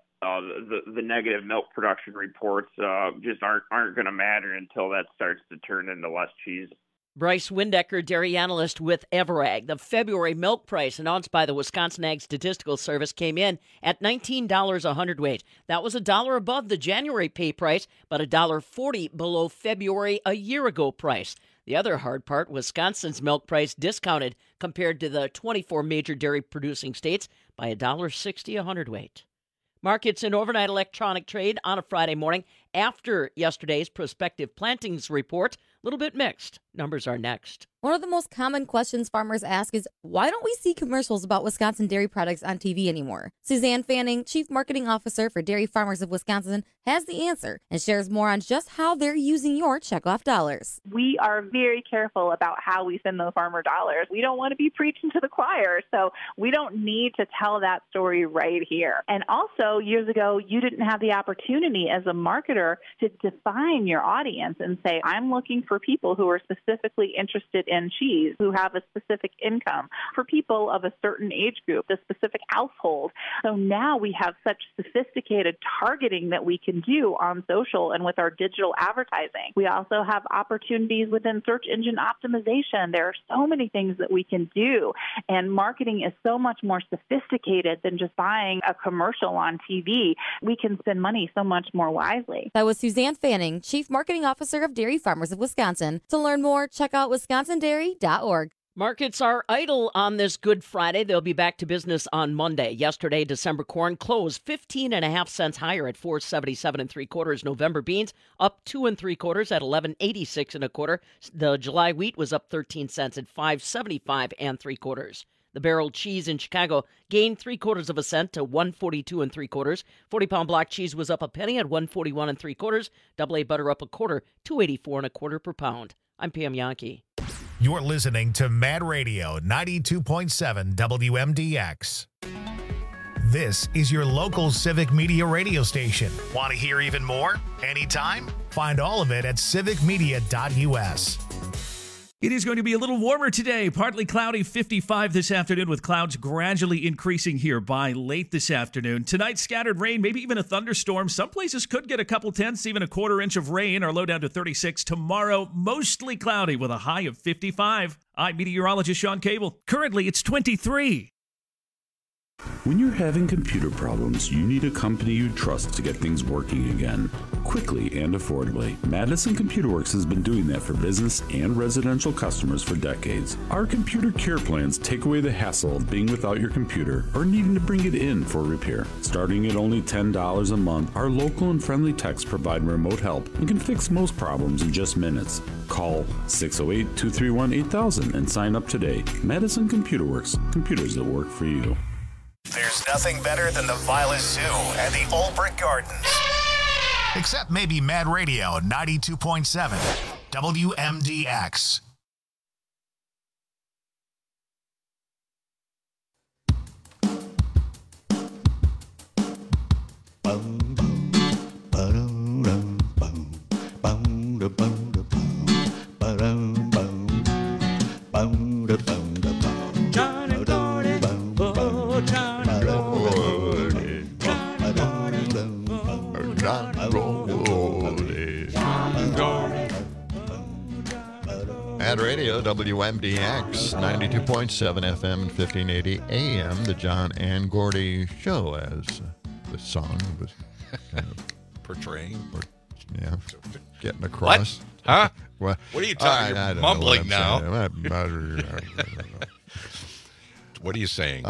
Speaker 23: the negative milk production reports just aren't going to matter until that starts to turn into less cheese.
Speaker 6: Bryce Windecker, dairy analyst with Everag. The February milk price announced by the Wisconsin Ag Statistical Service came in at $19 a hundredweight. That was $1 above the January pay price, but $1.40 below February a year ago price. The other hard part, Wisconsin's milk price discounted compared to the 24 major dairy-producing states by $1.60 a hundredweight. Markets in overnight electronic trade on a Friday morning after yesterday's prospective plantings report. A little bit mixed. Numbers are next.
Speaker 24: One of the most common questions farmers ask is, why don't we see commercials about Wisconsin dairy products on TV anymore? Suzanne Fanning, Chief Marketing Officer for Dairy Farmers of Wisconsin, has the answer and shares more on just how they're using your checkoff dollars.
Speaker 25: We are very careful about how we send those farmer dollars. We don't want to be preaching to the choir, so we don't need to tell that story right here. And also, years ago, you didn't have the opportunity as a marketer to define your audience and say, I'm looking for people who are specifically interested in cheese, who have a specific income, for people of a certain age group, a specific household. So now we have such sophisticated targeting that we can do on social and with our digital advertising. We also have opportunities within search engine optimization. There are so many things that we can do, and marketing is so much more sophisticated than just buying a commercial on TV. We can spend money so much more wisely.
Speaker 24: That was Suzanne Fanning, Chief Marketing Officer of Dairy Farmers of Wisconsin. To learn more, check out wisconsindairy.org.
Speaker 6: Markets are idle on this Good Friday. They'll be back to business on Monday. Yesterday, December corn closed 15.5 cents higher at $4.77 3/4. November beans up 2 3/4 at $11.86 1/4. The July wheat was up 13 cents at $5.75 3/4. The barrel cheese in Chicago gained 3/4 cent to $1.42 3/4. 40-pound block cheese was up a penny at $1.41 3/4. Double A butter up a quarter, $2.84 1/4 per pound. I'm Pam Yankee.
Speaker 1: You're listening to Mad Radio 92.7 WMDX. This is your local Civic Media radio station. Want to hear even more? Anytime? Find all of it at civicmedia.us.
Speaker 15: It is going to be a little warmer today. Partly cloudy, 55 this afternoon, with clouds gradually increasing here by late this afternoon. Tonight, scattered rain, maybe even a thunderstorm. Some places could get a couple tenths, even a 1/4 inch of rain. Our low down to 36. Tomorrow, mostly cloudy with a high of 55. I'm meteorologist Sean Cable. Currently, it's 23.
Speaker 26: When you're having computer problems, you need a company you trust to get things working again, quickly and affordably. Madison Computer Works has been doing that for business and residential customers for decades. Our computer care plans take away the hassle of being without your computer or needing to bring it in for repair. Starting at only $10 a month, our local and friendly techs provide remote help and can fix most problems in just minutes. Call 608-231-8000 and sign up today. Madison Computer Works, computers that work for you.
Speaker 1: There's nothing better than the Violet Zoo and the Old Brick Gardens. Except maybe Mad Radio 92.7 WMDX.
Speaker 22: Johnny Gordon, oh, Johnny Gordon,
Speaker 16: Mad Radio, WMDX, 92.7 FM and 1580 AM, the John and Gordy Show, as the song was kind of
Speaker 18: portraying.
Speaker 16: Yeah, getting across.
Speaker 18: What? Huh?
Speaker 16: What
Speaker 18: are you talking? You're mumbling now. What are you saying?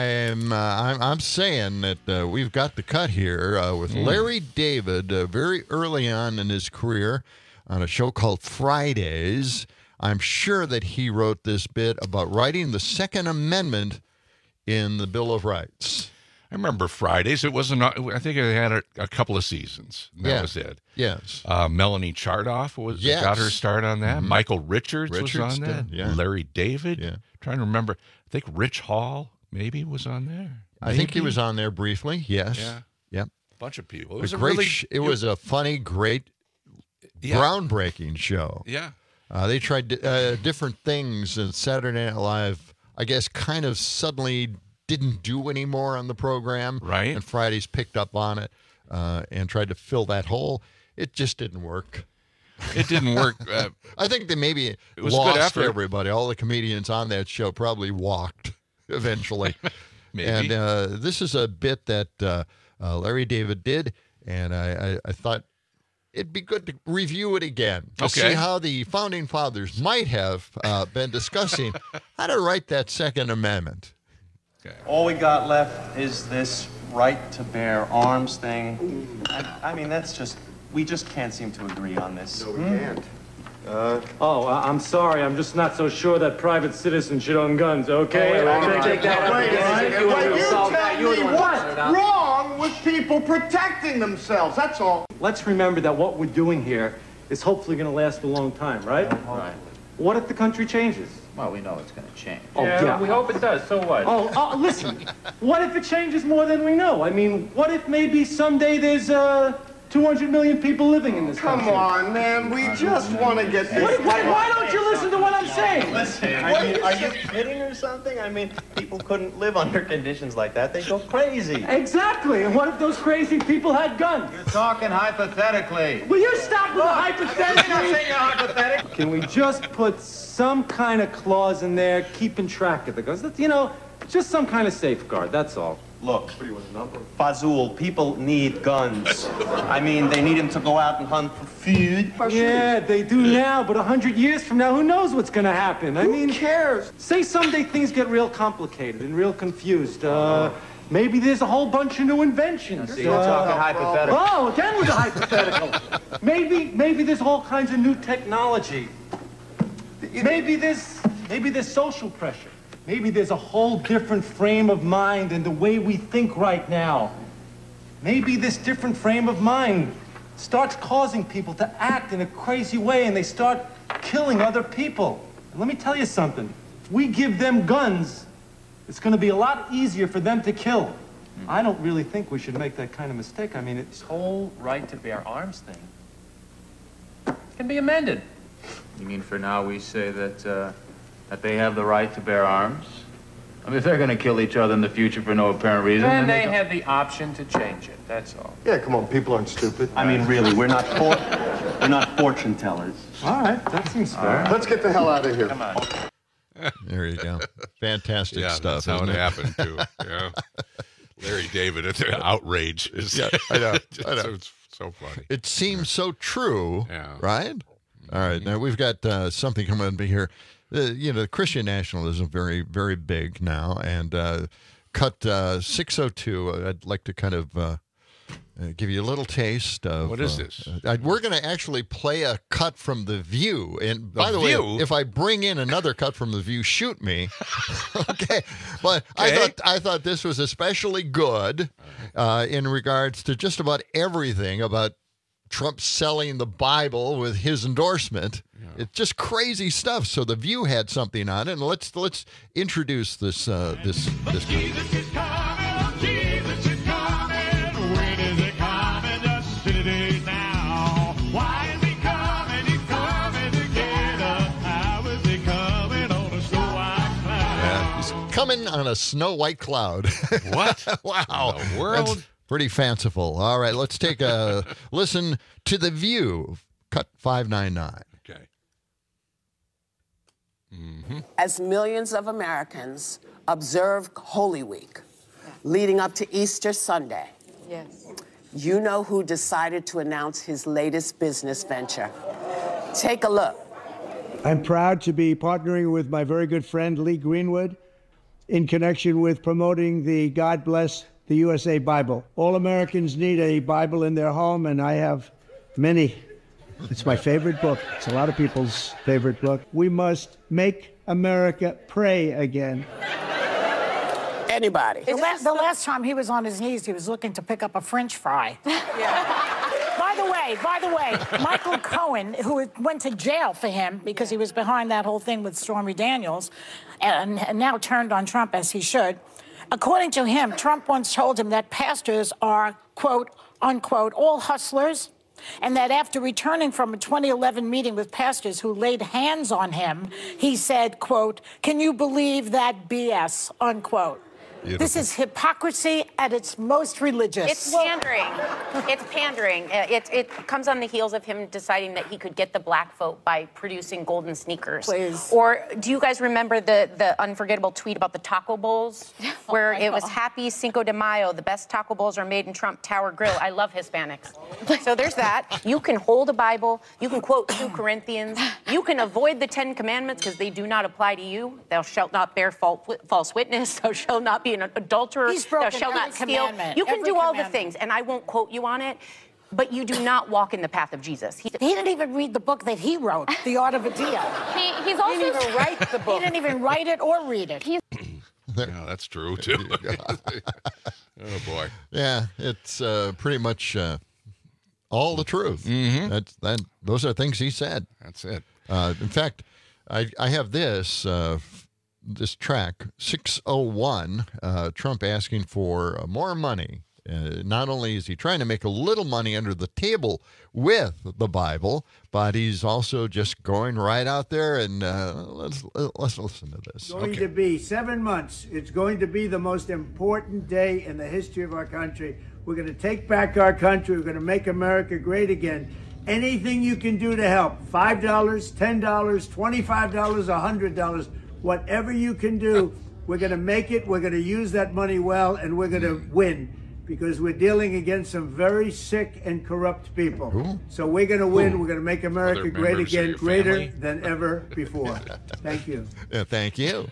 Speaker 16: I'm saying that we've got the cut here with Larry David very early on in his career on a show called Fridays. I'm sure that he wrote this bit about writing the Second Amendment in the Bill of Rights.
Speaker 18: I remember Fridays. It wasn't. I think it had a couple of seasons. That was it.
Speaker 16: Yes.
Speaker 18: Melanie Chardoff got her start on that.
Speaker 16: Mm-hmm.
Speaker 18: Michael Richards was on that.
Speaker 16: Yeah.
Speaker 18: Larry David.
Speaker 16: Yeah.
Speaker 18: Trying to remember. I think Rich Hall maybe was on there.
Speaker 16: I think he was on there briefly. Yes.
Speaker 18: Yeah.
Speaker 16: Yep.
Speaker 18: A bunch of people.
Speaker 16: It was a great. It was a funny, great, groundbreaking show.
Speaker 18: Yeah.
Speaker 16: They tried different things, and Saturday Night Live, I guess, kind of suddenly didn't do anymore on the program.
Speaker 18: Right.
Speaker 16: And Fridays picked up on it and tried to fill that hole. It just didn't work.
Speaker 18: It didn't work.
Speaker 16: I think they maybe
Speaker 18: it was
Speaker 16: lost
Speaker 18: good effort.
Speaker 16: everybody. All the comedians on that show probably walked eventually.
Speaker 18: Maybe.
Speaker 16: And this is a bit that Larry David did, and I thought it'd be good to review it again to see how the Founding Fathers might have been discussing how to write that Second Amendment.
Speaker 2: All we got left is this right to bear arms thing. I mean, we just can't seem to agree on this.
Speaker 8: No, we can't.
Speaker 9: I'm sorry. I'm just not so sure that private citizens should own guns, okay?
Speaker 8: Take that up. You tell me what's wrong with people protecting themselves, that's all.
Speaker 9: Let's remember that what we're doing here is hopefully going to last a long time, right?
Speaker 8: Right.
Speaker 9: What if the country changes?
Speaker 8: Well, we know it's going to change.
Speaker 9: We hope it does. So what? Listen. What if it changes more than we know? I mean, what if maybe someday there's 200 million people living in this country?
Speaker 8: Come on, man. We just want to get this.
Speaker 9: Why don't you listen to what I'm saying?
Speaker 2: Listen, are you kidding or something? I mean, people couldn't live under conditions like that. They'd go crazy.
Speaker 9: Exactly. And what if those crazy people had guns?
Speaker 8: You're talking hypothetically.
Speaker 9: Will you stop with the hypothetically?
Speaker 8: I'm not saying you're hypothetical.
Speaker 9: Can we just put some kind of clause in there keeping track of the guns? Just some kind of safeguard, that's all.
Speaker 2: Look, Fazul, people need guns. I mean, they need them to go out and hunt for food.
Speaker 9: Yeah, they do now, but 100 years from now, who knows what's going to happen?
Speaker 8: Who cares?
Speaker 9: Say someday things get real complicated and real confused. Maybe there's a whole bunch of new inventions.
Speaker 8: You're talking hypothetical.
Speaker 9: Oh, again with the hypothetical. Maybe there's all kinds of new technology. Maybe there's social pressure. Maybe there's a whole different frame of mind in the way we think right now. Maybe this different frame of mind starts causing people to act in a crazy way, and they start killing other people. And let me tell you something. If we give them guns, it's going to be a lot easier for them to kill. I don't really think we should make that kind of mistake. I mean,
Speaker 2: This whole right to bear arms thing can be amended.
Speaker 8: You mean for now we say that they have the right to bear arms? I mean, if they're going to kill each other in the future for no apparent reason,
Speaker 2: Then they have the option to change it, that's all.
Speaker 8: Yeah, come on, people aren't stupid.
Speaker 2: I mean, really, we're not fortune tellers.
Speaker 9: All right, that seems fair.
Speaker 8: Let's get the hell out of here.
Speaker 2: Come on.
Speaker 16: There you go. Fantastic stuff.
Speaker 18: That's how it
Speaker 16: isn't it?
Speaker 18: happened, too. Yeah. Larry David at the outrage is
Speaker 16: I know.
Speaker 18: It's so funny.
Speaker 16: It seems so true, right? All right, now we've got something coming up here. Christian nationalism very, very big now, and cut 602. I'd like to kind of give you a little taste of
Speaker 18: what is this?
Speaker 16: We're going to actually play a cut from The View, and by the
Speaker 18: View?
Speaker 16: way, if I bring in another cut from The View, shoot me. Okay, but I thought this was especially good in regards to just about everything about Trump selling the Bible with his endorsement. Yeah. It's just crazy stuff. So The View had something on it, and let's introduce this.
Speaker 22: Jesus is coming, when is it coming?
Speaker 16: woman on a snow white cloud.
Speaker 18: What?
Speaker 16: Wow.
Speaker 18: In the world?
Speaker 16: That's pretty fanciful. All right, let's take a listen to The View, cut 599.
Speaker 18: Okay.
Speaker 7: As millions of Americans observe Holy Week leading up to Easter Sunday,
Speaker 10: Yes.
Speaker 7: you know who decided to announce his latest business venture. Take a look.
Speaker 11: I'm proud to be partnering with my very good friend Lee Greenwood in connection with promoting the God Bless the USA Bible. All Americans need a Bible in their home, and I have many. It's my favorite book. It's a lot of people's favorite book. We must make America pray again.
Speaker 7: Anybody?
Speaker 10: The last time he was on his knees, he was looking to pick up a French fry. By the way, Michael Cohen, who went to jail for him because he was behind that whole thing with Stormy Daniels, and now turned on Trump as he should. According to him, Trump once told him that pastors are, quote, unquote, all hustlers, and that after returning from a 2011 meeting with pastors who laid hands on him, he said, quote, can you believe that BS, unquote.
Speaker 16: Beautiful.
Speaker 10: This is hypocrisy at its most religious.
Speaker 12: It's pandering. It's pandering. It comes on the heels of him deciding that he could get the black vote by producing golden sneakers.
Speaker 10: Please.
Speaker 12: Or do you guys remember the unforgettable tweet about the taco bowls? Where it was Happy Cinco de Mayo, the best taco bowls are made in Trump Tower Grill. I love Hispanics. So there's that. You can hold a Bible. You can quote 2 Corinthians. You can avoid the 10 Commandments because they do not apply to you. Thou shalt not bear false witness. Thou shalt not be an adulterer. Thou shalt not steal. You can do all the things, and I won't quote you on it, but you do not walk in the path of Jesus.
Speaker 10: He didn't even read the book that he wrote, The Art of a Deal.
Speaker 12: He's also...
Speaker 10: He didn't even write the book. He didn't even write it or read it.
Speaker 18: Yeah, that's true, too. Oh, boy.
Speaker 16: Yeah, it's pretty much all the truth.
Speaker 18: Mm-hmm.
Speaker 16: Those are things he said.
Speaker 18: That's it.
Speaker 16: In fact, I have this track, 601, Trump asking for more money. Not only is he trying to make a little money under the table with the Bible, but he's also just going right out there and let's listen to this.
Speaker 11: It's going to be 7 months. It's going to be the most important day in the history of our country. We're going to take back our country. We're going to make America great again. Anything you can do to help, $5, $10, $25, $100, whatever you can do, we're going to make it. We're going to use that money well, and we're going to win because we're dealing against some very sick and corrupt people.
Speaker 16: Ooh.
Speaker 11: So we're going to win. We're going to make America
Speaker 18: Other
Speaker 11: great
Speaker 18: members of
Speaker 11: again,
Speaker 18: your
Speaker 11: greater
Speaker 18: family?
Speaker 11: than ever before. Thank you.
Speaker 16: Thank you.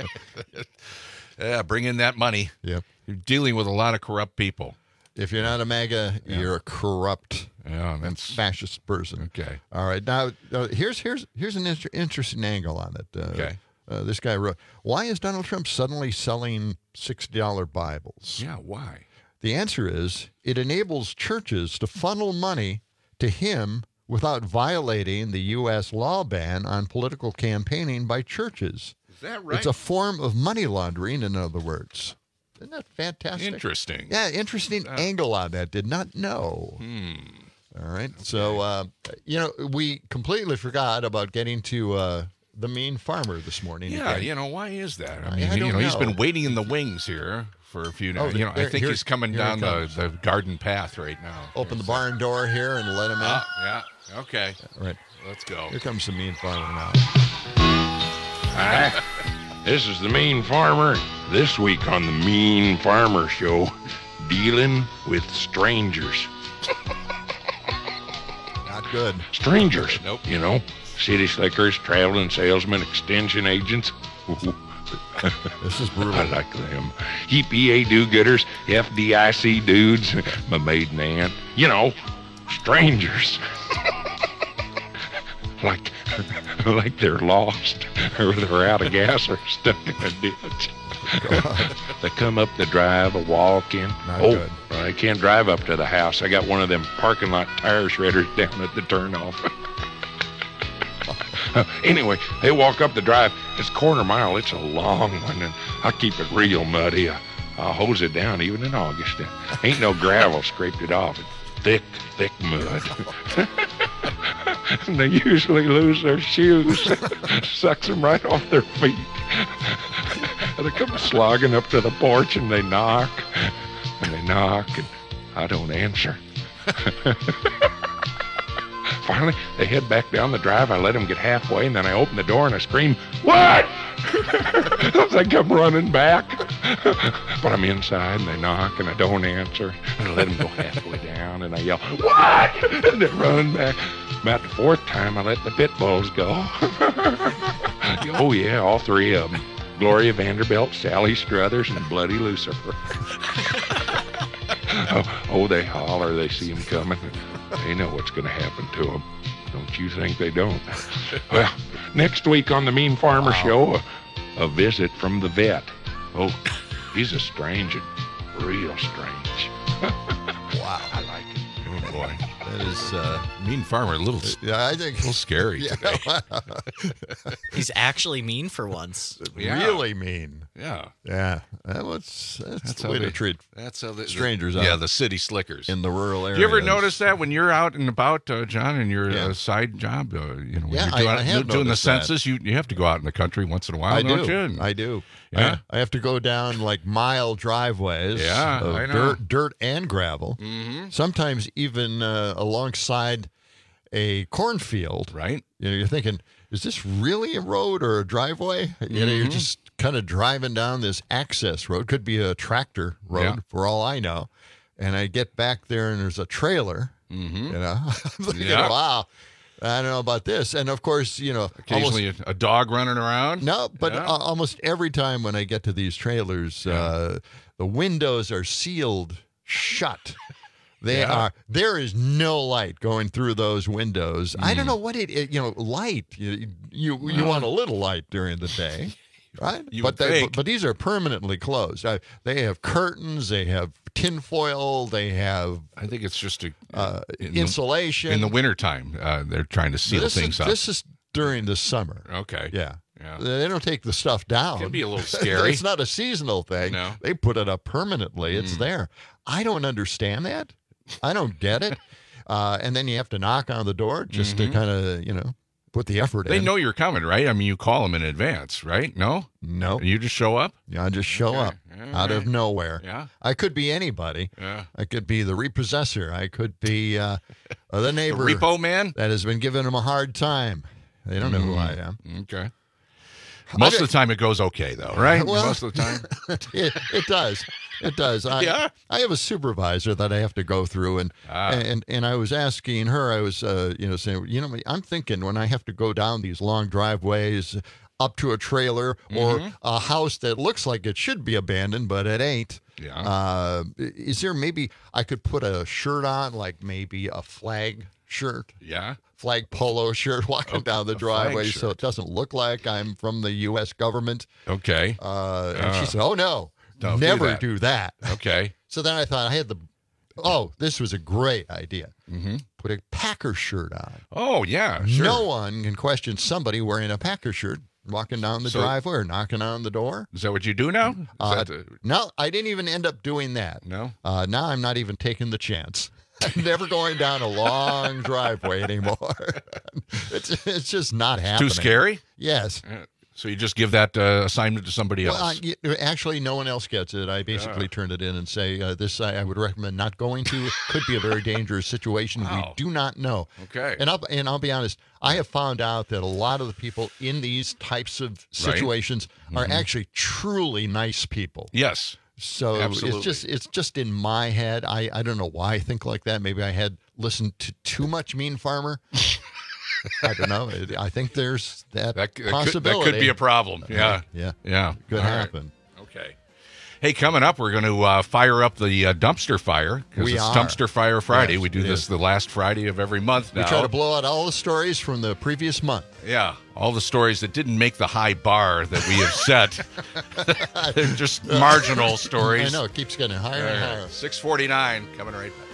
Speaker 18: Yeah, bring in that money.
Speaker 16: Yep.
Speaker 18: You're dealing with a lot of corrupt people.
Speaker 16: If you're not a MAGA, you're a corrupt, fascist person.
Speaker 18: Okay.
Speaker 16: All right. Now, here's an interesting angle on it.
Speaker 18: Okay.
Speaker 16: This guy wrote, why is Donald Trump suddenly selling $6 Bibles?
Speaker 18: Yeah, why?
Speaker 16: The answer is it enables churches to funnel money to him without violating the U.S. law ban on political campaigning by churches.
Speaker 18: Is that right?
Speaker 16: It's a form of money laundering, in other words. Isn't that fantastic?
Speaker 18: Interesting.
Speaker 16: Yeah, interesting angle on that. Did not know. All right. Okay. So, we completely forgot about getting to the mean farmer this morning.
Speaker 18: Yeah,
Speaker 16: again.
Speaker 18: why is that? I
Speaker 16: I
Speaker 18: mean,
Speaker 16: don't
Speaker 18: he's
Speaker 16: know.
Speaker 18: been waiting in the wings here for a few days. I think he's coming down the garden path right now.
Speaker 16: Open the barn door here and let him in.
Speaker 18: Yeah. Okay.
Speaker 16: All right.
Speaker 18: Let's go.
Speaker 16: Here comes the mean farmer now.
Speaker 13: Hi, this is the Mean Farmer. This week on the Mean Farmer Show, dealing with strangers.
Speaker 16: Not good.
Speaker 13: Strangers.
Speaker 18: Nope.
Speaker 13: City slickers, traveling salesmen, extension agents.
Speaker 16: This is brutal.
Speaker 13: I like them. EPA do-gooders, FDIC dudes, my maiden aunt. Strangers. like they're lost, or they're out of gas, or stuck in a ditch. They come up the drive, a walk in.
Speaker 16: Not good.
Speaker 13: I can't drive up to the house. I got one of them parking lot tire shredders down at the turnoff. Anyway, they walk up the drive. It's quarter mile. It's a long one, and I keep it real muddy. I'll hose it down even in August. Ain't no gravel scraped it off. It's thick mud. And they usually lose their shoes. Sucks them right off their feet. They come slogging up to the porch, and they knock, and I don't answer. Finally, they head back down the drive. I let them get halfway, and then I open the door and I scream, "What?" They come running back. But I'm inside, and they knock, and I don't answer. And I let them go halfway down, and I yell, "What?" And they're running back. About the fourth time, I let the pit bulls go. Oh, yeah, all three of them. Gloria Vanderbilt, Sally Struthers, and Bloody Lucifer. Oh, they holler. They see him coming. They know what's going to happen to them. Don't you think they don't? Well, next week on the Mean Farmer Show, a visit from the vet. Oh, he's a strange and real strange.
Speaker 16: Wow.
Speaker 13: I like it.
Speaker 18: Oh, boy.
Speaker 16: That is
Speaker 18: Mean Farmer, a little scary today.
Speaker 3: He's actually mean for once.
Speaker 18: Yeah.
Speaker 16: Really mean.
Speaker 18: Yeah.
Speaker 16: Yeah. That's the way to treat strangers
Speaker 18: out. The city slickers.
Speaker 16: In the rural areas.
Speaker 18: Do you ever notice that when you're out and about, John, in your side job? When you're doing the census, you have to go out in the country once in a while, don't you?
Speaker 16: I do.
Speaker 18: Yeah.
Speaker 16: I have to go down like mile driveways of dirt and gravel.
Speaker 18: Mm-hmm.
Speaker 16: Sometimes even alongside a cornfield.
Speaker 18: Right.
Speaker 16: You're thinking, is this really a road or a driveway? You're just kind of driving down this access road. Could be a tractor road for all I know. And I get back there and there's a trailer.
Speaker 18: Mm-hmm.
Speaker 16: I'm thinking, wow. I don't know about this. And, of course,
Speaker 18: occasionally a dog running around.
Speaker 16: No, but almost every time when I get to these trailers, the windows are sealed shut. They are. There is no light going through those windows. I don't know what light. You want a little light during the day, right? But these are permanently closed. They have curtains. They have tinfoil. They have.
Speaker 18: I think it's just
Speaker 16: insulation.
Speaker 18: In the wintertime, they're trying to seal things up.
Speaker 16: This is during the summer.
Speaker 18: Okay.
Speaker 16: Yeah. They don't take the stuff down.
Speaker 18: It can be a little scary.
Speaker 16: It's not a seasonal thing.
Speaker 18: No.
Speaker 16: They put it up permanently. It's there. I don't understand that. I don't get it. And then you have to knock on the door just to kind of, put the effort in.
Speaker 18: They know you're coming, right? I mean, you call them in advance, right? No? You just show up?
Speaker 16: Yeah, I just show up out of nowhere.
Speaker 18: Yeah.
Speaker 16: I could be anybody.
Speaker 18: Yeah.
Speaker 16: I could be the repossessor. I could be the neighbor.
Speaker 18: The repo man?
Speaker 16: That has been giving them a hard time. They don't know who I am.
Speaker 18: Okay. Most of the time it goes okay, though, right?
Speaker 16: Well,
Speaker 18: most of the time?
Speaker 16: it does. It does. I have a supervisor that I have to go through, and I was asking her. I was, saying, I'm thinking when I have to go down these long driveways up to a trailer or a house that looks like it should be abandoned, but it ain't.
Speaker 18: Yeah.
Speaker 16: Is there maybe I could put a shirt on, like maybe a flag shirt?
Speaker 18: Yeah.
Speaker 16: Flag polo shirt walking down the driveway so it doesn't look like I'm from the U.S. government.
Speaker 18: Okay.
Speaker 16: And she said, "Oh, no.
Speaker 18: Don't
Speaker 16: never do that."
Speaker 18: Okay.
Speaker 16: So then I thought this was a great idea. Mm-hmm. Put a Packer shirt on.
Speaker 18: Oh, yeah, sure.
Speaker 16: No one can question somebody wearing a Packer shirt walking down the driveway or knocking on the door.
Speaker 18: Is that what you do now?
Speaker 16: No, I didn't even end up doing that.
Speaker 18: No?
Speaker 16: Now I'm not even taking the chance. I'm never going down a long driveway anymore. It's just not happening.
Speaker 18: Too scary?
Speaker 16: Yes.
Speaker 18: So you just give that assignment to somebody else?
Speaker 16: Actually, no one else gets it. I basically turn it in and say, this I would recommend not going to. Could be a very dangerous situation.
Speaker 18: Wow.
Speaker 16: We do not know.
Speaker 18: Okay.
Speaker 16: And I'll be honest, I have found out that a lot of the people in these types of situations are actually truly nice people.
Speaker 18: Yes.
Speaker 16: So
Speaker 18: absolutely.
Speaker 16: it's just in my head. I don't know why I think like that. Maybe I had listened to too much Mean Farmer. I don't know. I think there's that possibility.
Speaker 18: That could be a problem. Yeah.
Speaker 16: Yeah. Could happen.
Speaker 18: Right. Okay. Hey, coming up, we're going to fire up the dumpster fire because it's Dumpster Fire Friday. Yes, we do this the last Friday of every month now.
Speaker 16: We try to blow out all the stories from the previous month.
Speaker 18: Yeah, all the stories that didn't make the high bar that we have set. They're just marginal stories.
Speaker 16: I know. It keeps getting higher and higher.
Speaker 18: 6:49, coming right back.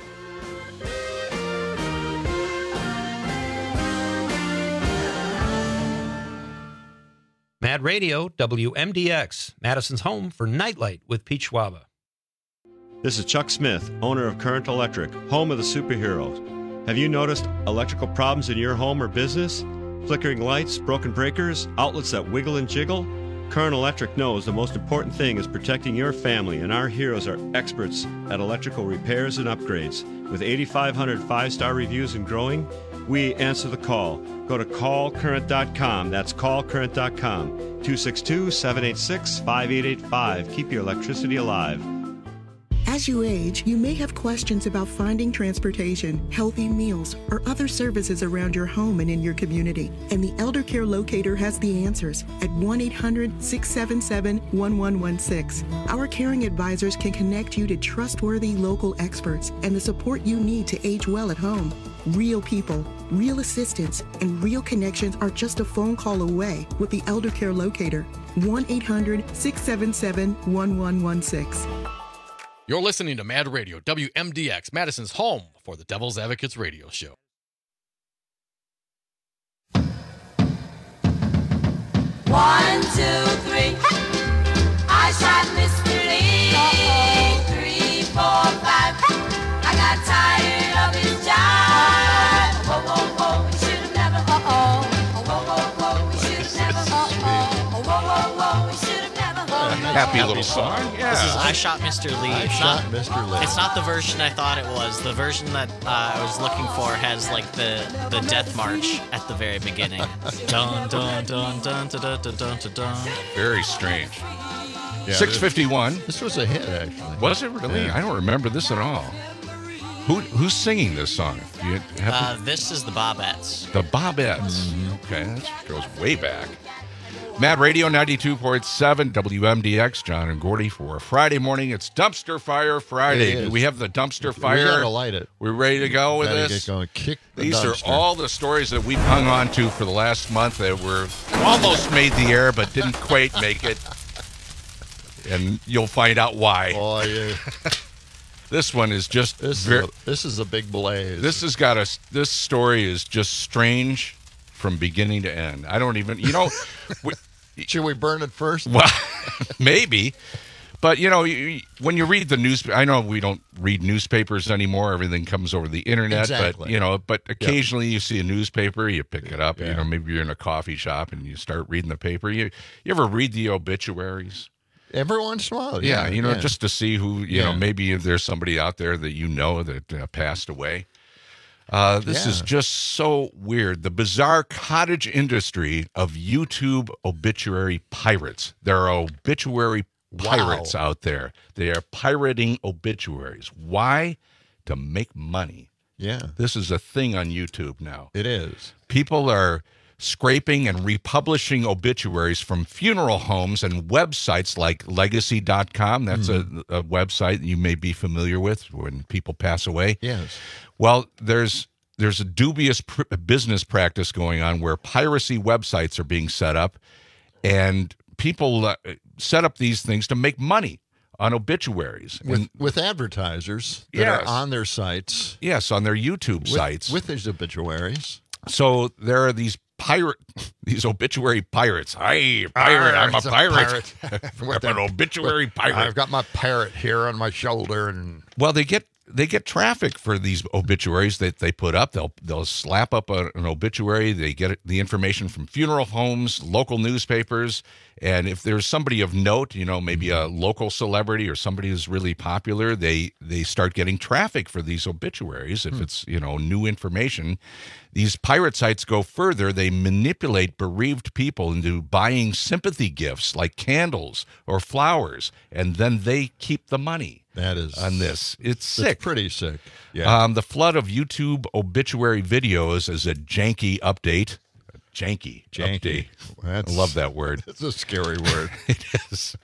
Speaker 14: Mad Radio, WMDX, Madison's home for Nightlight with Pete Schwaba.
Speaker 17: This is Chuck Smith, owner of Current Electric, home of the superheroes. Have you noticed electrical problems in your home or business? Flickering lights, broken breakers, outlets that wiggle and jiggle? Current Electric knows the most important thing is protecting your family, and our heroes are experts at electrical repairs and upgrades. With 8,500 5-star reviews and growing, we answer the call. Go to callcurrent.com. That's callcurrent.com. 262-786-5885. Keep your electricity alive.
Speaker 4: As you age, you may have questions about finding transportation, healthy meals, or other services around your home and in your community. And the Elder Care Locator has the answers at 1-800-677-1116. Our caring advisors can connect you to trustworthy local experts and the support you need to age well at home. Real people, real assistance, and real connections are just a phone call away with the Elder Care Locator. 1-800-677-1116.
Speaker 5: You're listening to Mad Radio, WMDX, Madison's home for the Devil's Advocates radio show.
Speaker 22: 1, 2, 3. I shot Mr. Lee. 3, 4, 5. I got tired of his job. Whoa, whoa, whoa, we should have never. Whoa, whoa, whoa, we should have never. Whoa, whoa, whoa, we should have never.
Speaker 18: Happy little song. Yeah.
Speaker 3: This is I Shot Mr. Lee.
Speaker 16: Mr. Lee.
Speaker 3: It's not the version I thought it was. The version that I was looking for has like the death march at the very beginning. Dun dun dun dun dun dun dun dun dun.
Speaker 18: Very strange.
Speaker 16: Yeah,
Speaker 18: 6:51.
Speaker 16: This was a hit, actually.
Speaker 18: Was it really?
Speaker 16: Yeah.
Speaker 18: I don't remember this at all. Who's singing this song? Do you have
Speaker 3: This is the Bobettes.
Speaker 18: the Bobettes. Okay, that goes way back. Mad Radio 92.7 WMDX, John and Gordy for Friday morning. It's Dumpster Fire Friday.
Speaker 16: It is.
Speaker 18: Do we have the dumpster fire?
Speaker 16: We gotta light it.
Speaker 18: We're ready to go with
Speaker 16: Gotta
Speaker 18: this?
Speaker 16: get going. Kick the
Speaker 18: These
Speaker 16: dumpster.
Speaker 18: are all the stories that we've hung on to for the last month that were almost made the air but didn't quite make it. And you'll find out why.
Speaker 16: Oh, yeah.
Speaker 18: This one is just
Speaker 16: This is a big blaze.
Speaker 18: This story is just strange from beginning to end. I don't even,
Speaker 16: should we burn it first?
Speaker 18: Well, maybe. But, when you read the news, I know we don't read newspapers anymore. Everything comes over the internet.
Speaker 16: Exactly.
Speaker 18: But occasionally you see a newspaper, you pick it up. Yeah. Maybe you're in a coffee shop and you start reading the paper. You ever read the obituaries?
Speaker 16: Every once in a while,
Speaker 18: Yeah, just to see who, maybe if there's somebody out there that that passed away. This is just so weird. The bizarre cottage industry of YouTube obituary pirates. There are obituary pirates out there. They are pirating obituaries. Why? To make money.
Speaker 16: Yeah.
Speaker 18: This is a thing on YouTube now.
Speaker 16: It is.
Speaker 18: People are scraping and republishing obituaries from funeral homes and websites like legacy.com. That's a website you may be familiar with when people pass away.
Speaker 16: Yes.
Speaker 18: Well, there's a dubious business practice going on where piracy websites are being set up, and people set up these things to make money on obituaries.
Speaker 16: With advertisers that are on their sites.
Speaker 18: Yes, on their YouTube sites.
Speaker 16: With these obituaries.
Speaker 18: So there are these obituary pirates. Hi, pirate, I'm a pirate. I'm an obituary pirate.
Speaker 16: I've got my parrot here on my shoulder.
Speaker 18: Well, they get traffic for these obituaries that they put up. They'll slap up an obituary. They get the information from funeral homes, local newspapers, and if there's somebody of note, maybe a local celebrity or somebody who's really popular, they start getting traffic for these obituaries. If it's new information, these pirate sites go further. They manipulate bereaved people into buying sympathy gifts like candles or flowers, and then they keep the money.
Speaker 16: That is
Speaker 18: on this. It's sick.
Speaker 16: It's pretty sick. Yeah.
Speaker 18: The flood of YouTube obituary videos is a janky update. Janky. Update. I love that word.
Speaker 16: It's a scary word.
Speaker 18: It is.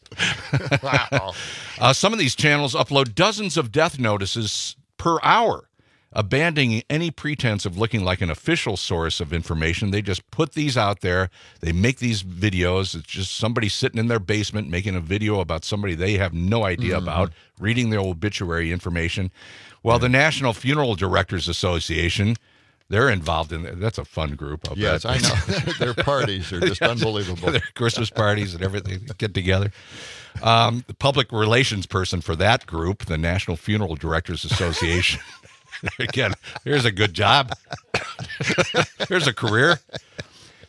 Speaker 16: Wow.
Speaker 18: Some of these channels upload dozens of death notices per hour, abandoning any pretense of looking like an official source of information. They just put these out there. They make these videos. It's just somebody sitting in their basement making a video about somebody they have no idea about, reading their obituary information. Well, the National Funeral Directors Association, they're involved in that. That's a fun group.
Speaker 16: Yes, I know. Their parties are just unbelievable.
Speaker 18: Their Christmas parties and everything get together. The public relations person for that group, the National Funeral Directors Association. Again, here's a good job. Here's a career.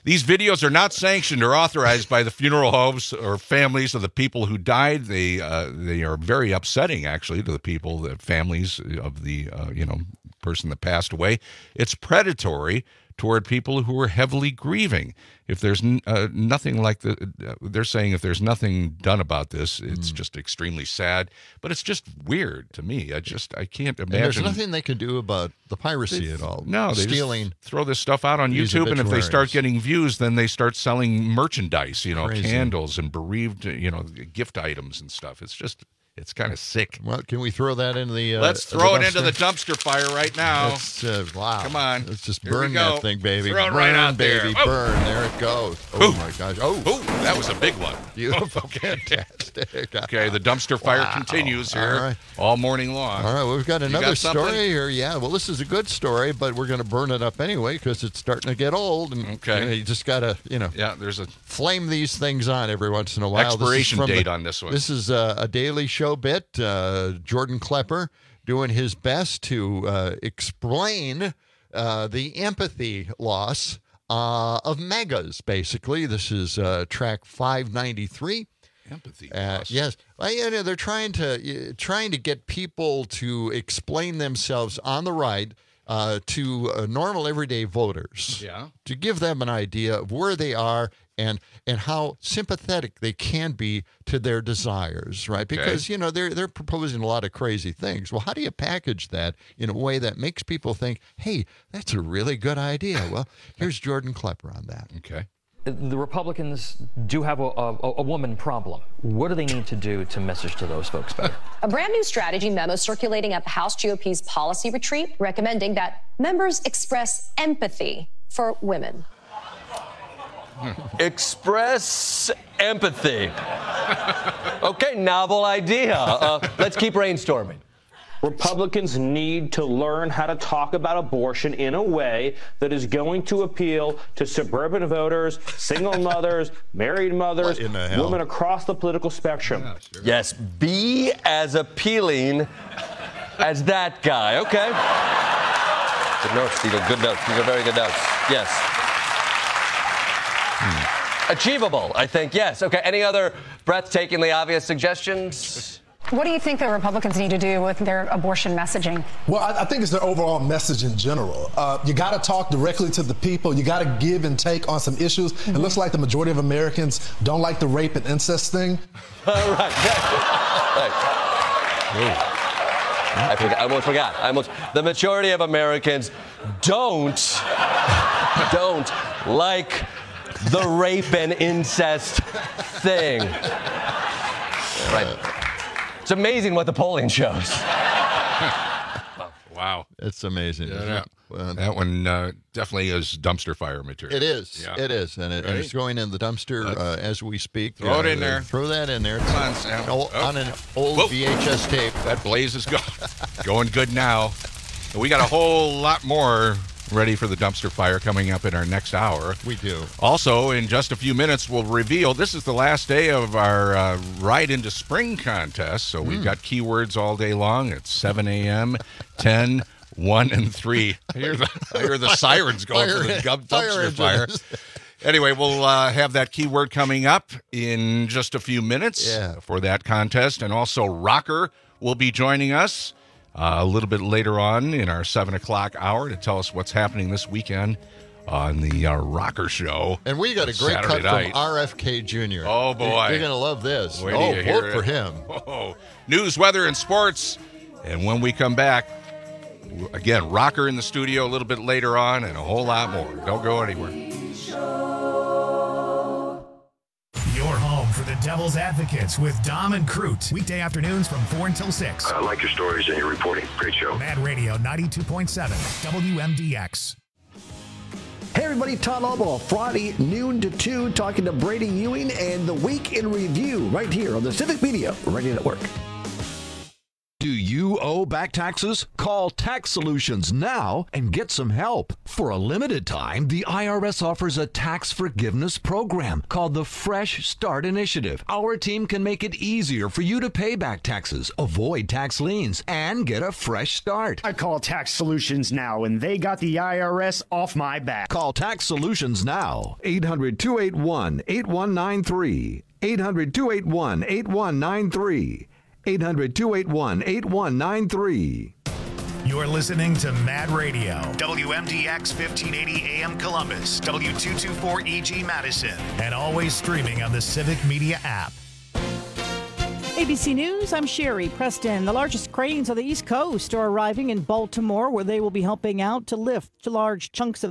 Speaker 18: These videos are not sanctioned or authorized by the funeral homes or families of the people who died. They are very upsetting, actually, to the people, the families of the person that passed away. It's predatory toward people who are heavily grieving. If there's nothing like they're saying if there's nothing done about this, it's just extremely sad. But it's just weird to me. I can't imagine.
Speaker 16: And there's nothing they can do about the piracy at all.
Speaker 18: No, they
Speaker 16: stealing.
Speaker 18: Just throw this stuff out on YouTube, and if they start getting views, then they start selling merchandise.
Speaker 16: Crazy.
Speaker 18: Candles and bereaved, gift items and stuff. It's kind of sick.
Speaker 16: Well, can we throw that into the?
Speaker 18: Let's throw it into the dumpster fire right now.
Speaker 16: Wow!
Speaker 18: Come on,
Speaker 16: let's just burn that thing, baby.
Speaker 18: Throw it
Speaker 16: burn,
Speaker 18: right out
Speaker 16: baby,
Speaker 18: there.
Speaker 16: Burn! There it goes. Oh my gosh! Oh,
Speaker 18: that was a big one.
Speaker 16: Beautiful, fantastic.
Speaker 18: Okay, the dumpster fire continues here all morning long.
Speaker 16: All right, well, we've got another story here. Yeah, well, this is a good story, but we're going to burn it up anyway because it's starting to get old, and you just got to,
Speaker 18: there's a
Speaker 16: flame these things on every once in a while.
Speaker 18: Expiration date on this one.
Speaker 16: This is a Daily Show bit. Jordan Klepper doing his best to explain the empathy loss of megas, basically. This is track 593.
Speaker 18: Empathy loss.
Speaker 16: Yes. Well, they're trying to get people to explain themselves on the right to normal, everyday voters.
Speaker 18: Yeah.
Speaker 16: To give them an idea of where they are and how sympathetic they can be to their desires, right? Because, they're proposing a lot of crazy things. Well, how do you package that in a way that makes people think, hey, that's a really good idea? Well, here's Jordan Klepper on that.
Speaker 18: Okay.
Speaker 19: The Republicans do have a woman problem. What do they need to do to message to those folks better?
Speaker 20: A brand new strategy memo circulating at the House GOP's policy retreat recommending that members express empathy for women.
Speaker 21: Express empathy. Okay, novel idea. Let's keep brainstorming.
Speaker 23: Republicans need to learn how to talk about abortion in a way that is going to appeal to suburban voters, single mothers, married mothers, women across the political spectrum.
Speaker 21: Yeah, sure. Yes, be as appealing as that guy. Okay. Good notes, Steve. Good notes. These are very good notes. Yes. Achievable, I think. Yes. Okay. Any other breathtakingly obvious suggestions?
Speaker 20: What do you think the Republicans need to do with their abortion messaging?
Speaker 24: Well, I think it's their overall message in general. You got to talk directly to the people. You got to give and take on some issues. It looks like the majority of Americans don't like the rape and incest thing.
Speaker 21: All right. I almost forgot. The majority of Americans don't like the rape and incest thing. Right. It's amazing what the polling shows.
Speaker 18: Wow.
Speaker 16: It's amazing.
Speaker 18: Yeah, that one definitely is dumpster fire material.
Speaker 16: It is.
Speaker 18: Yeah.
Speaker 16: It is. And it's going in the dumpster as we speak.
Speaker 18: Throw it in there.
Speaker 16: Throw that in there.
Speaker 18: Come on, Sam.
Speaker 16: On an old VHS tape.
Speaker 18: That blaze is going good now. We got a whole lot more ready for the dumpster fire coming up in our next hour.
Speaker 16: We do.
Speaker 18: Also, in just a few minutes, we'll reveal this is the last day of our Ride into Spring contest. So we've got keywords all day long at 7 a.m., 10, 1, and 3. I hear the sirens going for the dumpster fire. Anyway, we'll have that keyword coming up in just a few minutes for that contest. And also, Rocker will be joining us a little bit later on in our 7 o'clock hour to tell us what's happening this weekend on the Rocker Show.
Speaker 16: And we got a great
Speaker 18: Saturday
Speaker 16: cut
Speaker 18: night.
Speaker 16: from RFK Jr.
Speaker 18: Oh, boy.
Speaker 16: You're going to love this.
Speaker 18: Wait till you hear
Speaker 16: vote for him.
Speaker 18: Oh, news, weather, and sports. And when we come back, again, Rocker in the studio a little bit later on and a whole lot more. Don't go anywhere.
Speaker 1: Your home for the Devil's Advocates with Dom and Crute. Weekday afternoons from 4 until 6.
Speaker 25: I like your stories and your reporting. Great show.
Speaker 1: Mad Radio 92.7 WMDX.
Speaker 27: Hey everybody, Todd Albaugh, Friday noon to 2, talking to Brady Ewing and the Week in Review right here on the Civic Media Radio Network.
Speaker 28: Do you
Speaker 2: You owe back taxes? Call Tax Solutions now and get some help. For a limited time, the IRS offers a tax forgiveness program called the Fresh Start Initiative. Our team can make it easier for you to pay back taxes, avoid tax liens, and get a fresh start.
Speaker 6: I call Tax Solutions now, and they got the IRS off my back.
Speaker 2: Call Tax Solutions now. 800-281-8193. 800-281-8193. 800-281-8193.
Speaker 1: You're listening to Mad Radio, WMDX 1580 AM Columbus, W224EG Madison, and always streaming on the Civic Media app.
Speaker 7: ABC News, I'm Sherry Preston. The largest cranes on the East Coast are arriving in Baltimore, where they will be helping out to lift large chunks of